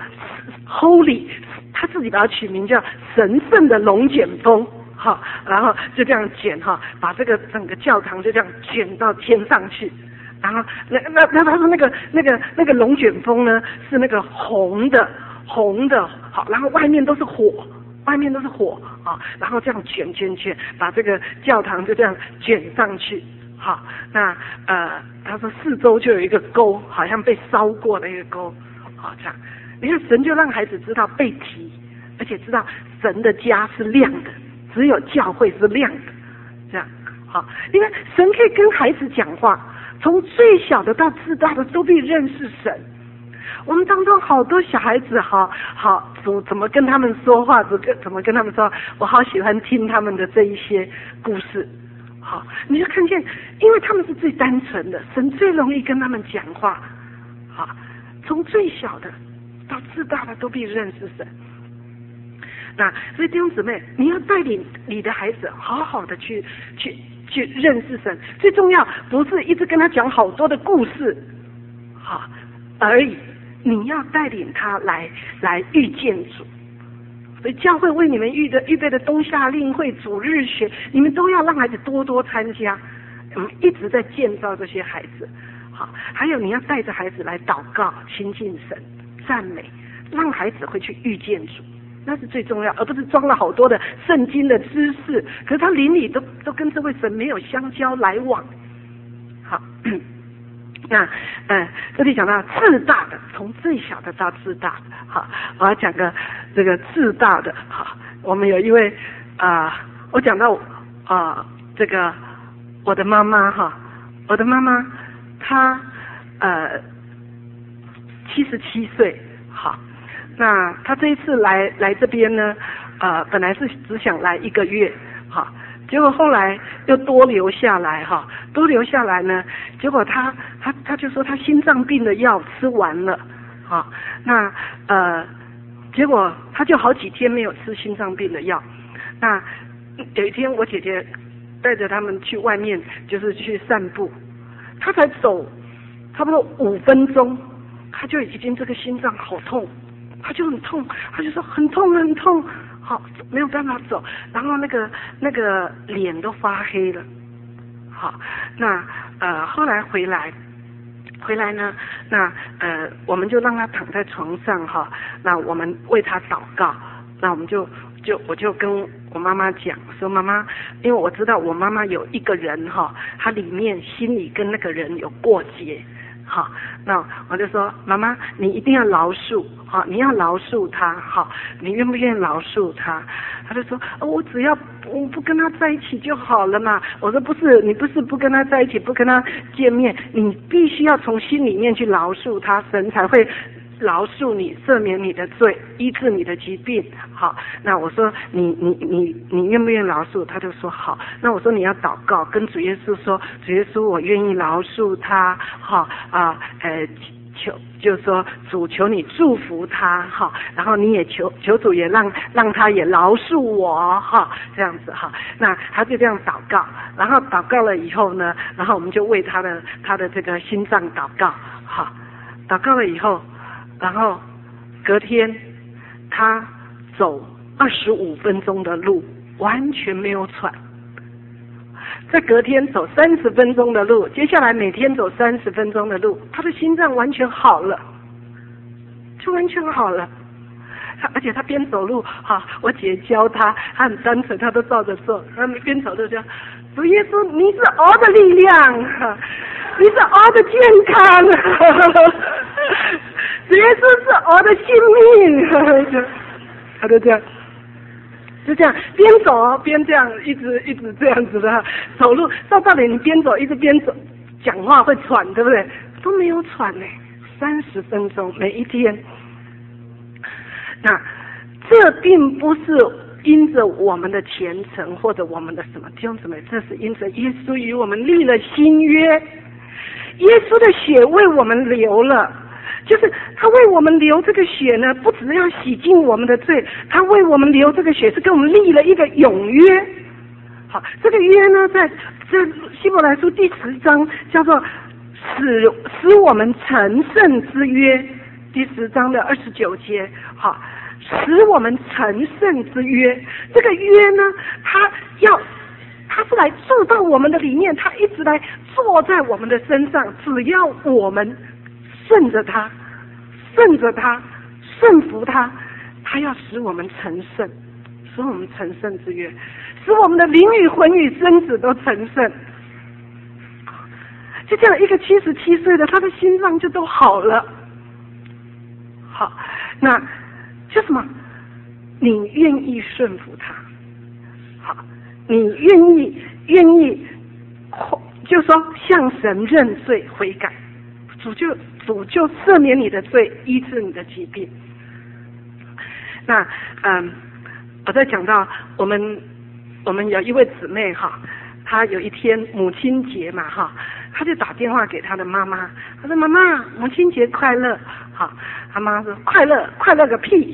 A: Holy， 他自己把它取名叫神圣的龙卷风。好，然后就这样卷哈，把这个整个教堂就这样卷到天上去。然后那那那他说那个那个那个龙卷风呢是那个红的红的，好，然后外面都是火，外面都是火啊，然后这样卷卷卷，把这个教堂就这样卷上去。好，那呃他说四周就有一个沟，好像被烧过的一个沟，好这样。你看神就让孩子知道被提，而且知道神的家是亮的。只有教会是亮的，这样好，因为神可以跟孩子讲话，从最小的到至大的都必认识神。我们当中好多小孩子，好好怎怎么跟他们说话，怎么怎么跟他们说，我好喜欢听他们的这一些故事。好，你就看见，因为他们是最单纯的，神最容易跟他们讲话。好，从最小的到至大的都必认识神。那所以弟兄姊妹，你要带领你的孩子好好的去去去认识神。最重要不是一直跟他讲好多的故事，好而已，你要带领他来来遇见主。所以教会为你们预的预备的冬夏令会、主日学，你们都要让孩子多多参加。我们一直在建造这些孩子。好，还有你要带着孩子来祷告、亲近神、赞美，让孩子会去遇见主。那是最重要，而不是装了好多的圣经的知识，可是他邻里都都跟这位神没有相交来往。好，那呃，这里讲到自大的，从最小的到自大的。好，我要讲个这个自大的。好，我们有一位啊、呃，我讲到啊、呃，这个我的妈妈哈，我的妈妈她呃七十七岁，好。那他这一次来来这边呢，呃，本来是只想来一个月，哈，结果后来又多留下来，哈，多留下来呢，结果他他他就说他心脏病的药吃完了，哈，那呃，结果他就好几天没有吃心脏病的药。那有一天我姐姐带着他们去外面，就是去散步，他才走差不多五分钟，他就已经这个心脏好痛。他就很痛，他就说很痛很痛，好没有办法走，然后那个那个脸都发黑了，好，那呃后来回来，回来呢，那呃我们就让他躺在床上哈，那我们为他祷告，那我们就就我就跟我妈妈讲说，妈妈，因为我知道我妈妈有一个人哈，她里面心里跟那个人有过节。好，那我就说妈妈，你一定要饶恕，好，你要饶恕他，好，你愿不愿意饶恕他？他就说，哦，我只要我不跟他在一起就好了嘛。我说不是，你不是不跟他在一起，不跟他见面，你必须要从心里面去饶恕他，神才会饶恕你，赦免你的罪，医治你的疾病。好，那我说你你你你愿不愿意饶恕？他就说好。那我说你要祷告，跟主耶稣说，主耶稣，我愿意饶恕他。好啊，呃，求就是说主求你祝福他，好，然后你也求求主也让让他也饶恕我，哈，这样子哈。那他就这样祷告，然后祷告了以后呢，然后我们就为他的他的这个心脏祷告，好，祷告了以后。然后隔天他走二十五分钟的路，完全没有喘。再隔天走三十分钟的路，接下来每天走三十分钟的路，他的心脏完全好了，就完全好了。他而且他边走路，哈，我姐教他，他很单纯，他都照着做。他们边走就这样，主耶稣，你是我的力量，你是我的健康。主耶稣是我的性命，他就这样，就这样边走边这样一直一直这样子的走路。照道理你边走一直边走，讲话会喘，对不对？都没有喘呢，三十分钟每一天。那这并不是因着我们的虔诚或者我们的什么弟兄姊妹，这是因着耶稣与我们立了新约，耶稣的血为我们流了，就是他为我们流这个血呢，不只要洗净我们的罪，他为我们流这个血是跟我们立了一个永约。好，这个约呢，在这希伯来书第十章叫做使使我们成圣之约，第十章的二十九节，好，使我们成圣之约。这个约呢，它要，它是来住到我们的里面，它一直来坐在我们的身上，只要我们顺着它，顺着它，顺服它，它要使我们成圣，使我们成圣之约，使我们的灵与魂与身子都成圣。就这样，一个七十七岁的，他的心脏就都好了。好，那就什么？你愿意顺服他？好，你愿意愿意，就说向神认罪悔改，主就主就赦免你的罪，医治你的疾病。那嗯，我在讲到我们我们有一位姊妹哈，她有一天母亲节嘛哈。他就打电话给他的妈妈，他说：“妈妈，母亲节快乐！”好，他妈说：“快乐，快乐个屁！”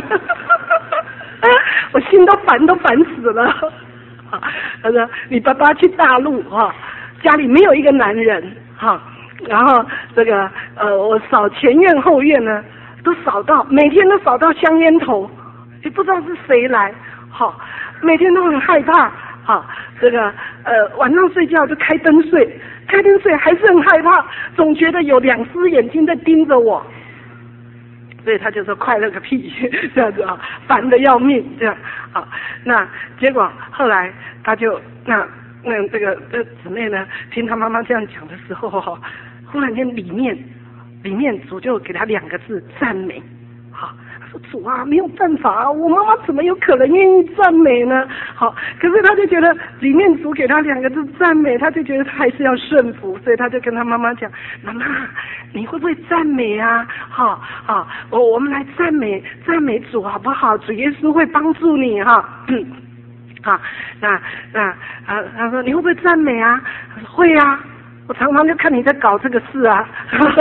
A: 我心都烦都烦死了。他说：“你爸爸去大陆哈，家里没有一个男人哈，然后这个呃，我扫前院后院呢，都扫到每天都扫到香烟头，也不知道是谁来，好，每天都很害怕。”好，这个呃晚上睡觉就开灯睡，开灯睡还是很害怕，总觉得有两只眼睛在盯着我，所以他就说快乐个屁，这样子啊，烦得要命这样。好，那结果后来他就那那这个这姊妹呢，听他妈妈这样讲的时候，忽然间里面里面主就给他两个字赞美。好，他说主啊，没有办法啊，我妈妈怎么有可能愿意赞美呢？好，可是他就觉得里面主给他两个字赞美，他就觉得他还是要顺服，所以他就跟他妈妈讲：妈妈，你会不会赞美啊？好，好，我我们来赞美赞美主好不好？主耶稣会帮助你哈。嗯，好，那那啊，他说你会不会赞美啊？他说会啊，我常常就看你在搞这个事啊。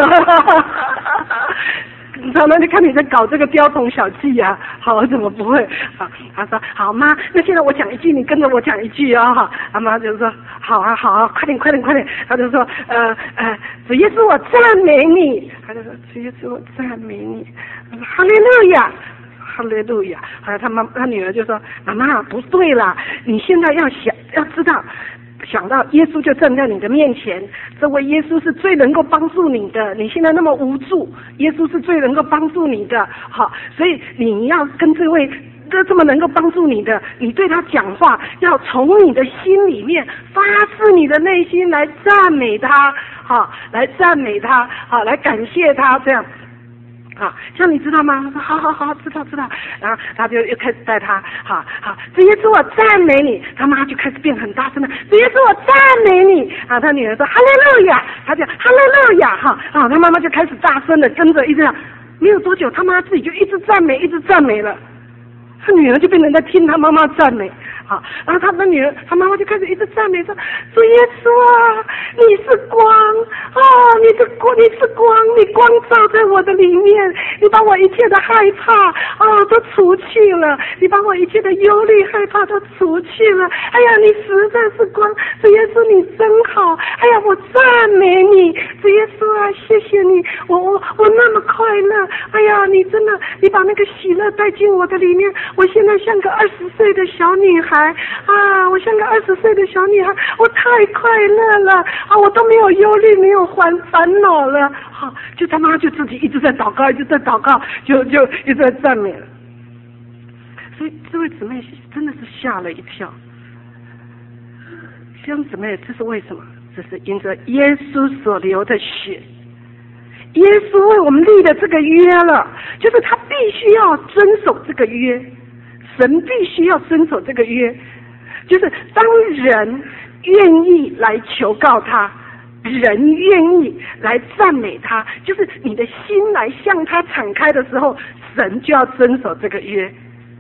A: 常常就看你在搞这个雕虫小技呀、啊，好，我怎么不会？好，他说好妈，那现在我讲一句，你跟着我讲一句啊、哦，哈，他妈就说好啊，好啊，快点，快点，快点，他就说呃呃，主耶稣我赞美你，他就说主耶稣我赞美你，他说哈利路亚。哈利路亚！后来他妈他女儿就说：“妈妈不对啦，你现在要想要知道，想到耶稣就站在你的面前，这位耶稣是最能够帮助你的。你现在那么无助，耶稣是最能够帮助你的。好，所以你要跟这位这这么能够帮助你的，你对他讲话，要从你的心里面发自你的内心来赞美他，好，来赞美他，好，来感谢他，这样。”啊，这样你知道吗？他说好好好，知道知道。然后他就又开始带他，好好，主耶稣我赞美你。他妈就开始变很大声的，主耶稣我赞美你。啊，他女儿说哈利路亚，他就哈利路亚哈。啊，他妈妈就开始大声的跟着一直讲，没有多久，他妈自己就一直赞美，一直赞美了。他女儿就变成在听他妈妈赞美。好，然后他的女儿，他妈妈就开始一直赞美说：“主耶稣啊，你是光啊，你的光，你是光，你光照在我的里面，你把我一切的害怕啊都除去了，你把我一切的忧虑害怕都除去了。哎呀，你实在是光，主耶稣你真好。哎呀，我赞美你，主耶稣啊，谢谢你，我我我那么快乐。哎呀，你真的，你把那个喜乐带进我的里面，我现在像个二十岁的小女孩。”啊，我像个二十岁的小女孩，我太快乐了啊！我都没有忧虑，没有烦烦恼了。好，就他妈就自己一直在祷告，一直在祷告，就就一直在赞美了。所以这位姊妹真的是吓了一跳。弟兄姊妹，这是为什么？这是因着耶稣所流的血。耶稣为我们立了这个约了，就是他必须要遵守这个约。神必须要遵守这个约，就是当人愿意来求告他，人愿意来赞美他，就是你的心来向他敞开的时候，神就要遵守这个约。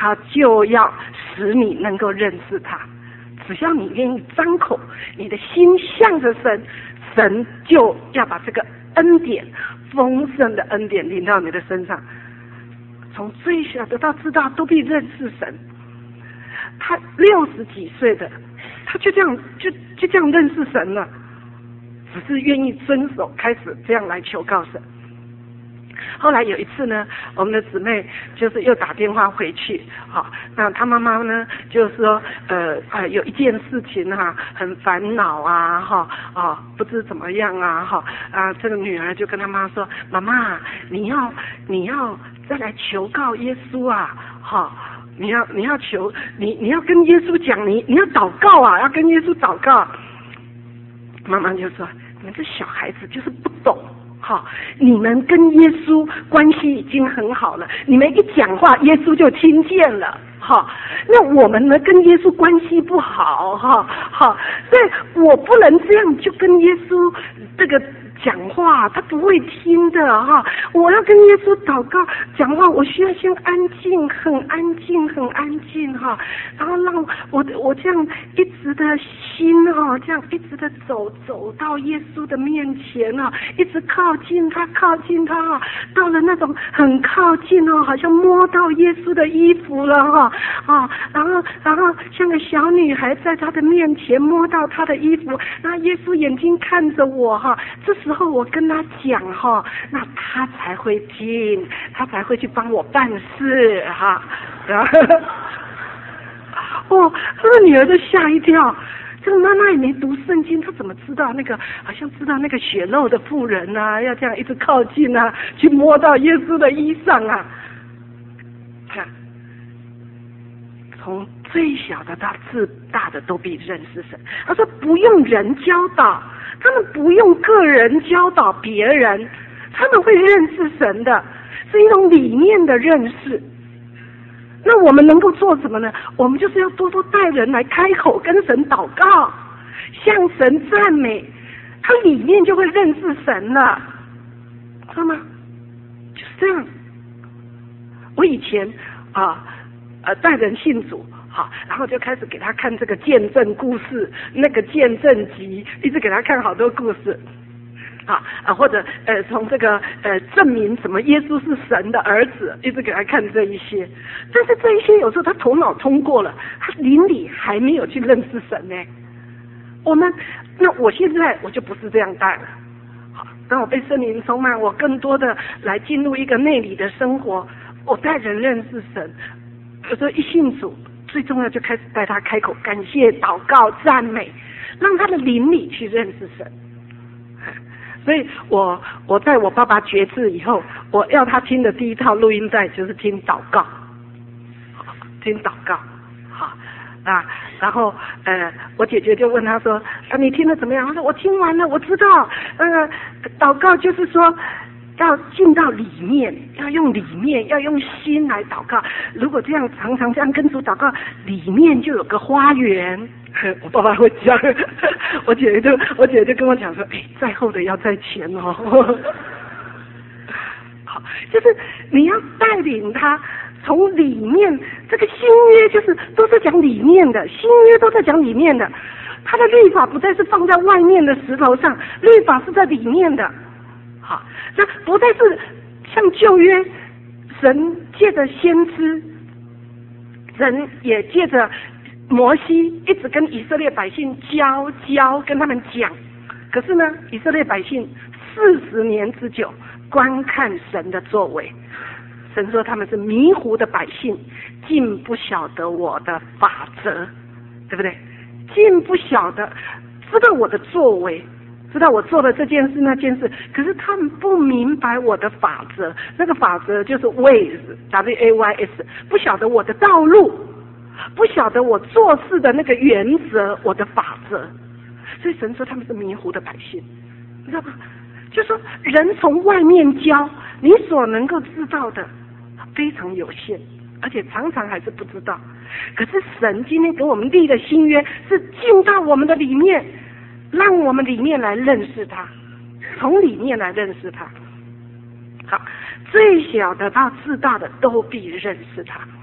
A: 他就要使你能够认识他。只要你愿意张口，你的心向着神，神就要把这个恩典，丰盛的恩典临到你的身上。从最小的到至大都必认识神。他六十几岁的，他就这样就就这样认识神了，只是愿意遵守，开始这样来求告神。后来有一次呢，我们的姊妹就是又打电话回去，好，那她妈妈呢就是说，呃呃，有一件事情哈、啊，很烦恼啊，哈，哦，不知怎么样啊，哈，啊，这个女儿就跟她妈说，妈妈，你要你要再来求告耶稣啊，哈，你要你要求你你要跟耶稣讲，你你要祷告啊，要跟耶稣祷告。妈妈就说，你们这小孩子就是不懂。好，你们跟耶稣关系已经很好了，你们一讲话，耶稣就听见了。好，那我们呢，跟耶稣关系不好，哈，好，所以我不能这样就跟耶稣这个讲话，他不会听的哈。我要跟耶稣祷告讲话，我需要先安静，很安静，很安静哈，然后让我我这样一直的心哈，这样一直的走走到耶稣的面前啊，一直靠近他，靠近他哈，到了那种很靠近哦，好像摸到耶稣的衣服了哈啊，然后然后像个小女孩在他的面前摸到他的衣服，那耶稣眼睛看着我哈，这时候我跟他讲哈，那他才会听，他才会去帮我办事哈。然后，哦，这个女儿就吓一跳。这个妈妈也没读圣经，她怎么知道那个好像知道那个血肉的妇人啊，要这样一直靠近啊，去摸到耶稣的衣裳啊？看，从最小的到至大的都必认识神。他说不用人教导，他们不用个人教导别人，他们会认识神的，是一种理念的认识。那我们能够做什么呢？我们就是要多多带人来开口跟神祷告，向神赞美，他里面就会认识神了，知道吗？就是这样。我以前啊呃带人信主，好，然后就开始给他看这个见证故事，那个见证集，一直给他看好多故事。啊啊，或者呃，从这个呃证明什么耶稣是神的儿子，一直给他看这一些。但是这一些有时候他头脑通过了，他灵里还没有去认识神呢。我们那我现在我就不是这样带了。好，当我被圣灵充满，我更多的来进入一个内里的生活，我带人认识神。有时候一信主，最重要就开始带他开口感谢、祷告、赞美，让他的灵里去认识神。所以我我在我爸爸决志以后，我要他听的第一套录音带就是听祷告，听祷告，好啊，然后呃，我姐姐就问他说啊，你听得怎么样？他说我听完了，我知道，呃，祷告就是说要进到里面，要用里面，要用心来祷告。如果这样常常这样跟主祷告，里面就有个花园。我爸爸会讲，我姐姐就我姐姐就跟我讲说，哎，在后的要在前哦。好，就是你要带领他从里面，这个新约就是都是讲里面的，新约都在讲里面的。他的律法不再是放在外面的石头上，律法是在里面的。好，那不再是像旧约，神借着先知，神也借着摩西一直跟以色列百姓教教，跟他们讲。可是呢，以色列百姓四十年之久观看神的作为，神说他们是迷糊的百姓，竟不晓得我的法则，对不对？竟不晓得知道我的作为，知道我做了这件事那件事，可是他们不明白我的法则，那个法则就是 ways W A Y S， 不晓得我的道路，不晓得我做事的那个原则，我的法则。所以神说他们是迷糊的百姓，你知道吗？就说人从外面教，你所能够知道的非常有限，而且常常还是不知道。可是神今天给我们立的新约，是进到我们的里面，让我们里面来认识他，从里面来认识他。好，最小的到至大的都必认识他。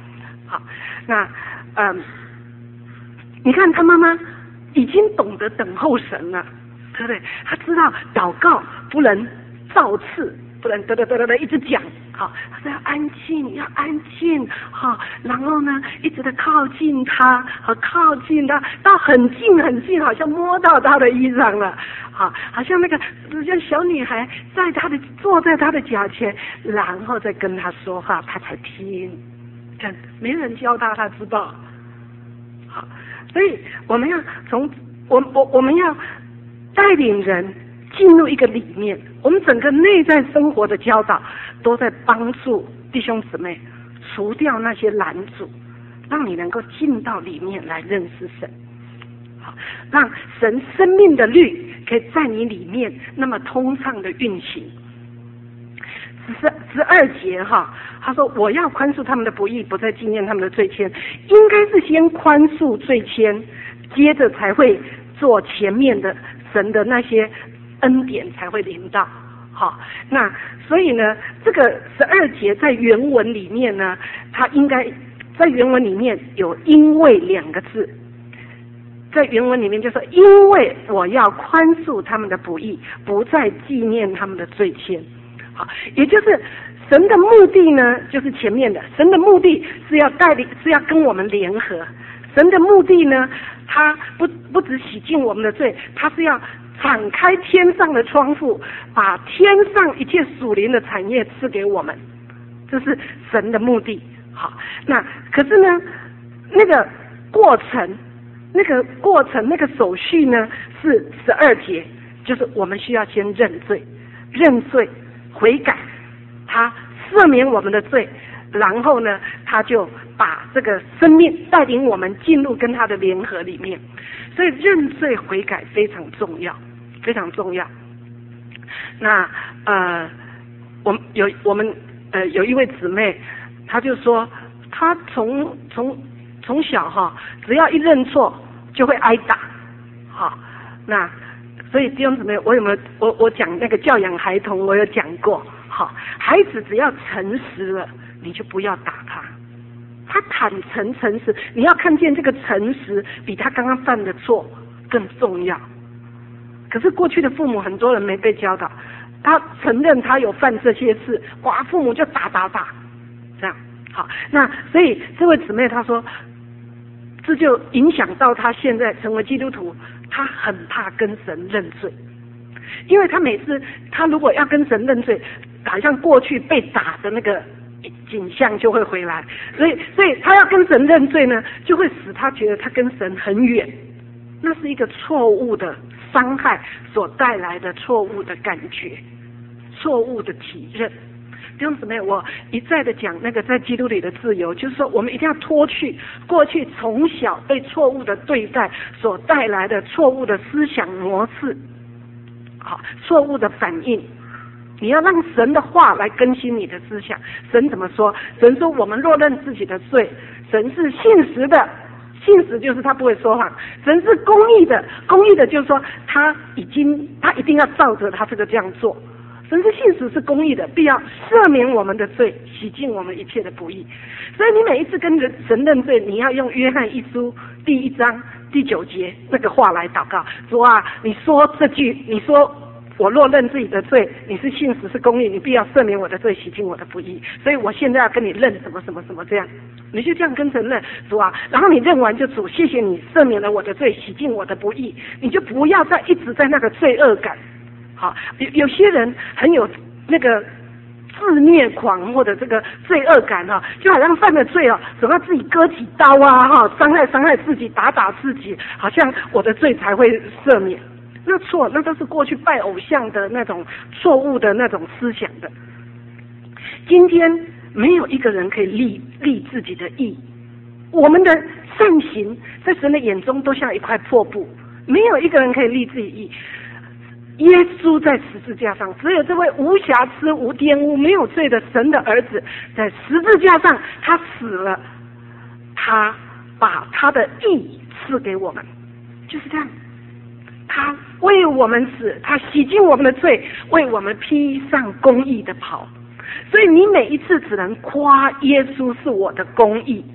A: 好，那嗯，你看他妈妈已经懂得等候神了，对不对？他知道祷告不能造次，不能得得得得得一直讲，好，他说要安静，要安静，好，然后呢，一直的靠近他，和靠近他，到很近很近，好像摸到他的衣裳了，好，好像那个像小女孩在他的坐在他的脚前，然后再跟他说话，他才听。看，没人教他，他知道。好，所以我们要从我我我们要带领人进入一个里面，我们整个内在生活的教导都在帮助弟兄姊妹除掉那些拦阻，让你能够进到里面来认识神。好，让神生命的律可以在你里面那么通畅的运行。十十二节哈，他说我要宽恕他们的不义，不再纪念他们的罪愆，应该是先宽恕罪愆，接着才会做前面的神的那些恩典才会临到。好，那所以呢，这个十二节在原文里面呢，它应该在原文里面有因为两个字，在原文里面就说因为我要宽恕他们的不义，不再纪念他们的罪愆。好，也就是神的目的呢，就是前面的，神的目的是要带领，是要跟我们联合。神的目的呢，他不不只洗净我们的罪，他是要敞开天上的窗户，把天上一切属灵的产业赐给我们，这是神的目的。好，那可是呢，那个过程，那个过程，那个手续呢，是十二节，就是我们需要先认罪，认罪。悔改，他赦免我们的罪，然后呢，他就把这个生命带领我们进入跟他的联合里面。所以认罪悔改非常重要，非常重要。那呃，我们有我们呃有一位姊妹，她就说，她从从从小哈，只要一认错就会挨打，好，那。所以弟兄姊妹，我有没有我我讲那个教养孩童，我有讲过，好，孩子只要诚实了，你就不要打他，他坦诚诚实，你要看见这个诚实比他刚刚犯的错更重要。可是过去的父母很多人没被教导，他承认他有犯这些事，哇，父母就打打打，这样好。那所以这位姊妹她说，这就影响到他现在成为基督徒。他很怕跟神认罪，因为他每次他如果要跟神认罪，好像过去被打的那个景象就会回来，所以所以他要跟神认罪呢，就会使他觉得他跟神很远，那是一个错误的伤害所带来的错误的感觉，错误的体认。弟兄姊妹，我一再的讲那个在基督里的自由，就是说我们一定要脱去过去从小被错误的对待所带来的错误的思想模式，好，错误的反应。你要让神的话来更新你的思想。神怎么说？神说我们若认自己的罪，神是信实的，信实就是他不会说谎，神是公义的，公义的就是说他已经他一定要照着他这个这样做。神是信实是公义的，必要赦免我们的罪，洗净我们一切的不义。所以你每一次跟神认罪，你要用约翰一书第一章第九节那个话来祷告。主啊，你说这句，你说我若认自己的罪，你是信实是公义，你必要赦免我的罪，洗净我的不义。所以我现在要跟你认什么什么什么这样，你就这样跟神认，主啊，然后你认完就主，谢谢你赦免了我的罪，洗净我的不义，你就不要再一直在那个罪恶感。好，有有些人很有那个自虐狂或者这个罪恶感哈，就好像犯了罪哦，总要自己割起刀啊哈，伤害伤害自己，打打自己，好像我的罪才会赦免。那错，那都是过去拜偶像的那种错误的那种思想的。今天没有一个人可以立立自己的义，我们的善行在神的眼中都像一块破布，没有一个人可以立自己义。耶稣在十字架上，只有这位无瑕疵、无玷污、没有罪的神的儿子，在十字架上他死了，他把他的义赐给我们，就是这样。他为我们死，他洗净我们的罪，为我们披上公义的袍。所以你每一次只能夸耶稣是我的公义，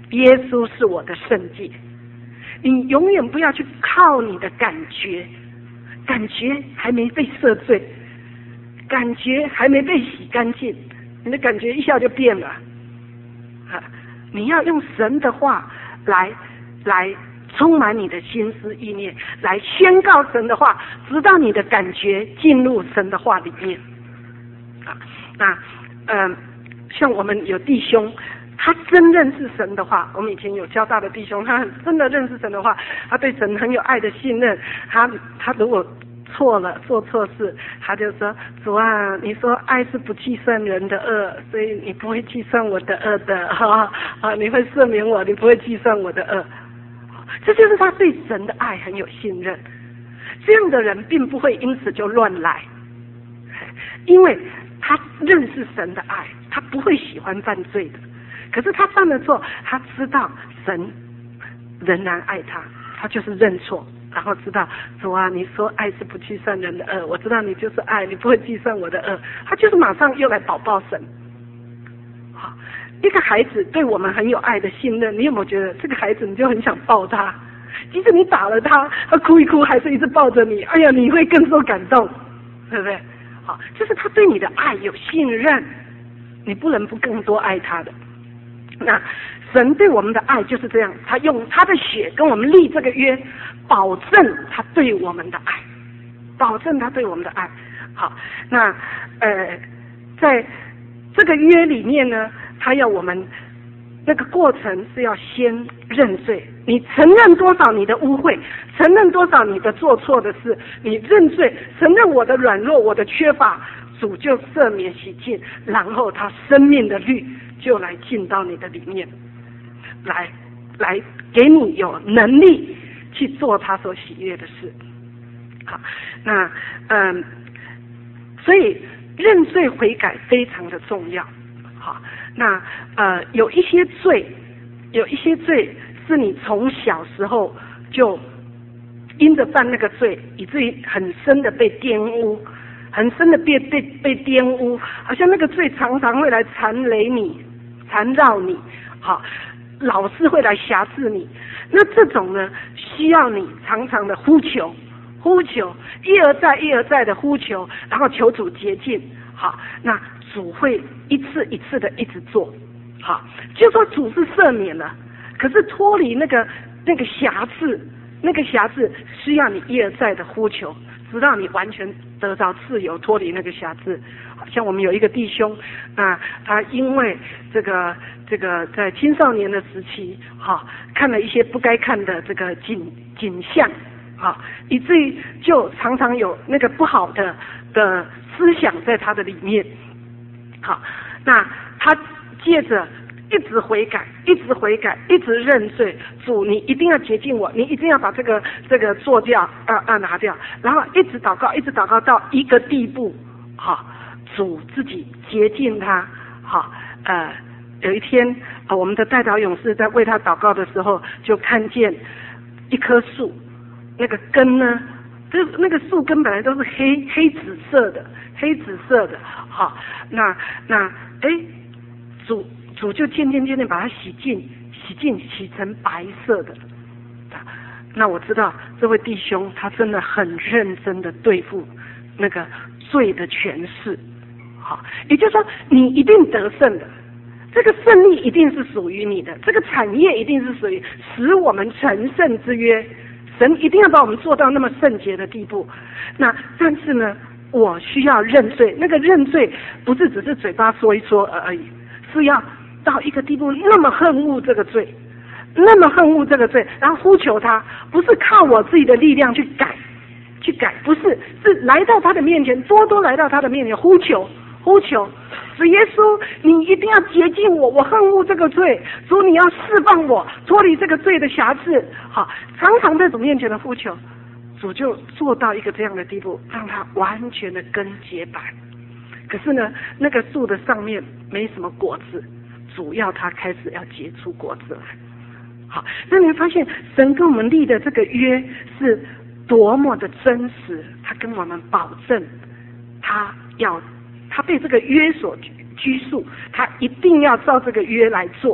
A: 耶稣是我的圣洁。你永远不要去靠你的感觉，感觉还没被赦罪，感觉还没被洗干净，你的感觉一下就变了。啊，你要用神的话来来充满你的心思意念，来宣告神的话，直到你的感觉进入神的话里面。啊，那嗯、呃，像我们有弟兄，他真认识神的话，我们以前有交大的弟兄，他真的认识神的话，他对神很有爱的信任。他他如果错了做错事，他就说：主啊，你说爱是不计算人的恶，所以你不会计算我的恶的哈啊，你会赦免我，你不会计算我的恶。这就是他对神的爱很有信任。这样的人并不会因此就乱来，因为他认识神的爱，他不会喜欢犯罪的。可是他犯了错，他知道神仍然爱他，他就是认错，然后知道主啊，你说爱是不计算人的恶，我知道你就是爱，你不会计算我的恶，他就是马上又来祷告神。好，一个孩子对我们很有爱的信任，你有没有觉得这个孩子你就很想抱他？即使你打了他，他哭一哭还是一直抱着你，哎呀，你会更受感动，对不对？好，就是他对你的爱有信任，你不能不更多爱他的。那神对我们的爱就是这样，他用他的血跟我们立这个约，保证他对我们的爱，保证他对我们的爱。好，那呃，在这个约里面呢，他要我们那个过程是要先认罪，你承认多少你的污秽，承认多少你的做错的事，你认罪，承认我的软弱，我的缺乏，主就赦免洗净，然后他生命的律就来进到你的里面，来来给你有能力去做他所喜悦的事。好，那嗯，所以认罪悔改非常的重要。好，那呃有一些罪，有一些罪是你从小时候就因着犯那个罪，以至于很深的被玷污，很深的被被被玷污，好像那个罪常常会来缠累你，缠绕你，好，老是会来辖制你。那这种呢，需要你常常的呼求，呼求，一而再一而再的呼求，然后求主洁净。好，那主会一次一次的一直做。好，就说主是赦免了，可是脱离那个那个辖制，那个辖制需要你一而再的呼求，直到你完全得到自由，脱离那个辖制。好像我们有一个弟兄，那他因为这个这个在青少年的时期，哈，看了一些不该看的这个景景象，哈，以至于就常常有那个不好的的思想在他的里面。好，那他借着一直悔改，一直悔改，一直认罪，主你一定要洁净我，你一定要把这个这个做掉，啊啊拿掉，然后一直祷告，一直祷告到一个地步，好，主自己洁净他。好，呃，有一天，呃，我们的代祷勇士在为他祷告的时候，就看见一棵树，那个根呢，就那个树根本来都是黑黑紫色的，黑紫色的。好，那那哎，主主就渐渐渐渐把它洗净，洗净洗成白色的。那我知道这位弟兄他真的很认真的对付那个罪的权势。好，也就是说你一定得胜的，这个胜利一定是属于你的，这个产业一定是属于使我们成圣之约，神一定要把我们做到那么圣洁的地步。那但是呢，我需要认罪，那个认罪不是只是嘴巴说一说而已，是要到一个地步那么恨恶这个罪，那么恨恶这个罪，然后呼求他，不是靠我自己的力量去改去改，不是，是来到他的面前，多多来到他的面前呼求呼求，主耶稣，你一定要洁净我，我恨恶这个罪，主你要释放我，脱离这个罪的辖制。好，常常在主面前的呼求，主就做到一个这样的地步，让他完全的根结白。可是呢，那个树的上面没什么果子，主要它开始要结出果子来。好，那你会发现神跟我们立的这个约是多么的真实，他跟我们保证，他要他被这个约所拘束，他一定要照这个约来做。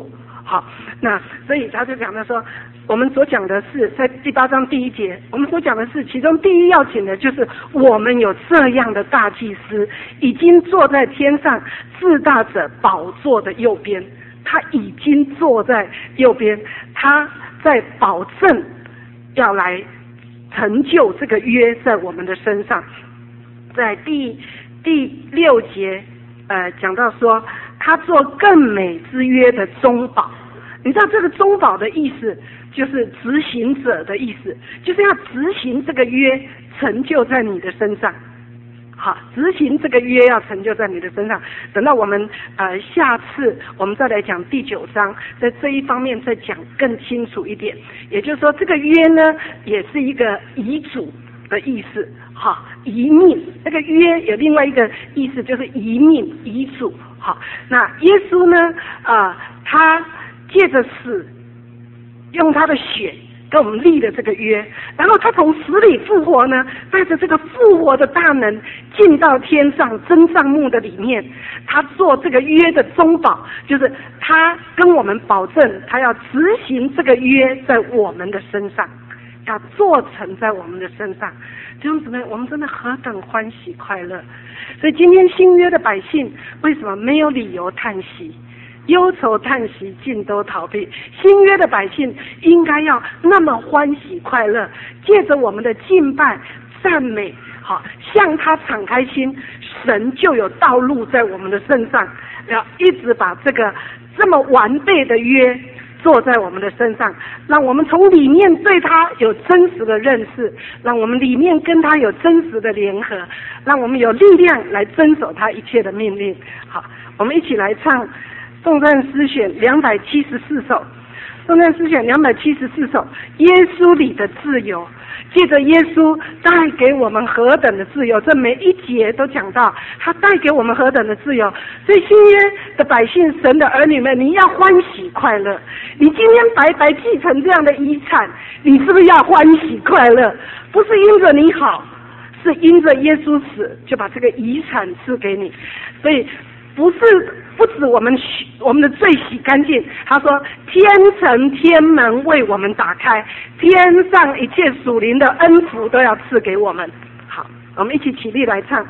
A: 好，那所以他就讲到说，我们所讲的是在第八章第一节，我们所讲的是其中第一要紧的就是我们有这样的大祭司，已经坐在天上至大者宝座的右边，他已经坐在右边，他在保证要来成就这个约在我们的身上。在第第六节呃讲到说，他做更美之约的中保。你知道这个中保的意思就是执行者的意思，就是要执行这个约成就在你的身上。好，执行这个约要成就在你的身上。等到我们呃下次我们再来讲第九章，在这一方面再讲更清楚一点。也就是说，这个约呢也是一个遗嘱的意思。好，遗命，这个约有另外一个意思，就是遗命、遗嘱。好，那耶稣呢啊、呃，他借着死，用他的血跟我们立了这个约，然后他从死里复活呢，带着这个复活的大能进到天上真帐幕的里面，他做这个约的中保，就是他跟我们保证他要执行这个约在我们的身上，要做成在我们的身上。弟兄姊妹，我们真的何等欢喜快乐！所以今天新约的百姓为什么没有理由叹息？忧愁叹息尽都逃避。新约的百姓应该要那么欢喜快乐，借着我们的敬拜赞美，好向他敞开心，神就有道路在我们的身上，要一直把这个这么完备的约坐在我们的身上，让我们从里面对他有真实的认识，让我们里面跟他有真实的联合，让我们有力量来遵守他一切的命令。好，我们一起来唱颂赞诗选两百七十四首，颂赞诗选两百七十四首，耶稣里的自由。借着耶稣带给我们何等的自由，这每一节都讲到他带给我们何等的自由。所以新约的百姓，神的儿女们，你要欢喜快乐。你今天白白继承这样的遗产，你是不是要欢喜快乐？不是因着你好，是因着耶稣死就把这个遗产赐给你。所以不是不止我们洗我们的罪洗干净，他说天城天门为我们打开，天上一切属灵的恩福都要赐给我们。好，我们一起起立来唱。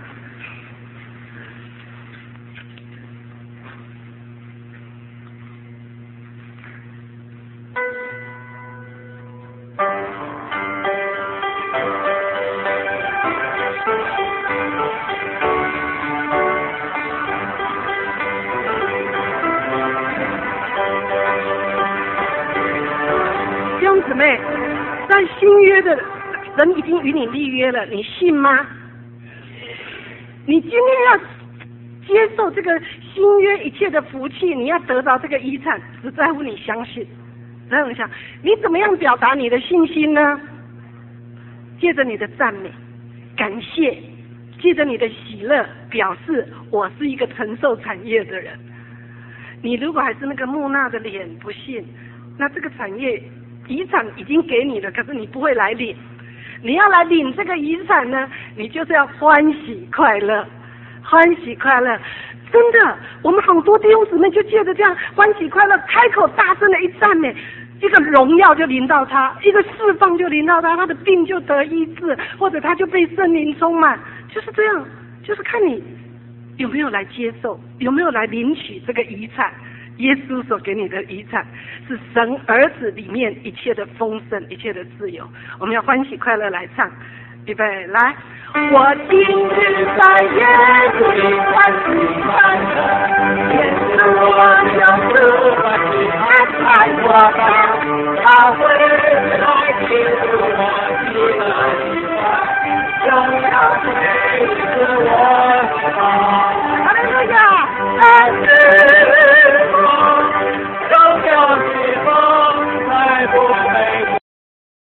A: 姊妹，在新约的神已经与你立约了，你信吗？你今天要接受这个新约一切的福气，你要得到这个遗产，只在乎你相信。这样想，你怎么样表达你的信心呢？借着你的赞美、感谢，借着你的喜乐，表示我是一个承受产业的人。你如果还是那个木讷的脸，不信，那这个产业遗产已经给你了，可是你不会来领。你要来领这个遗产呢，你就是要欢喜快乐，欢喜快乐。真的，我们好多弟兄姊妹就借着这样欢喜快乐，开口大声的一赞美，一个荣耀就临到他，一个释放就临到他，他的病就得医治，或者他就被圣灵充满，就是这样。就是看你有没有来接受，有没有来领取这个遗产。耶稣所给你的遗产是神儿子里面一切的丰盛，一切的自由。我们要欢喜快乐来唱，预备来。我今日在耶稣里欢喜快乐，耶稣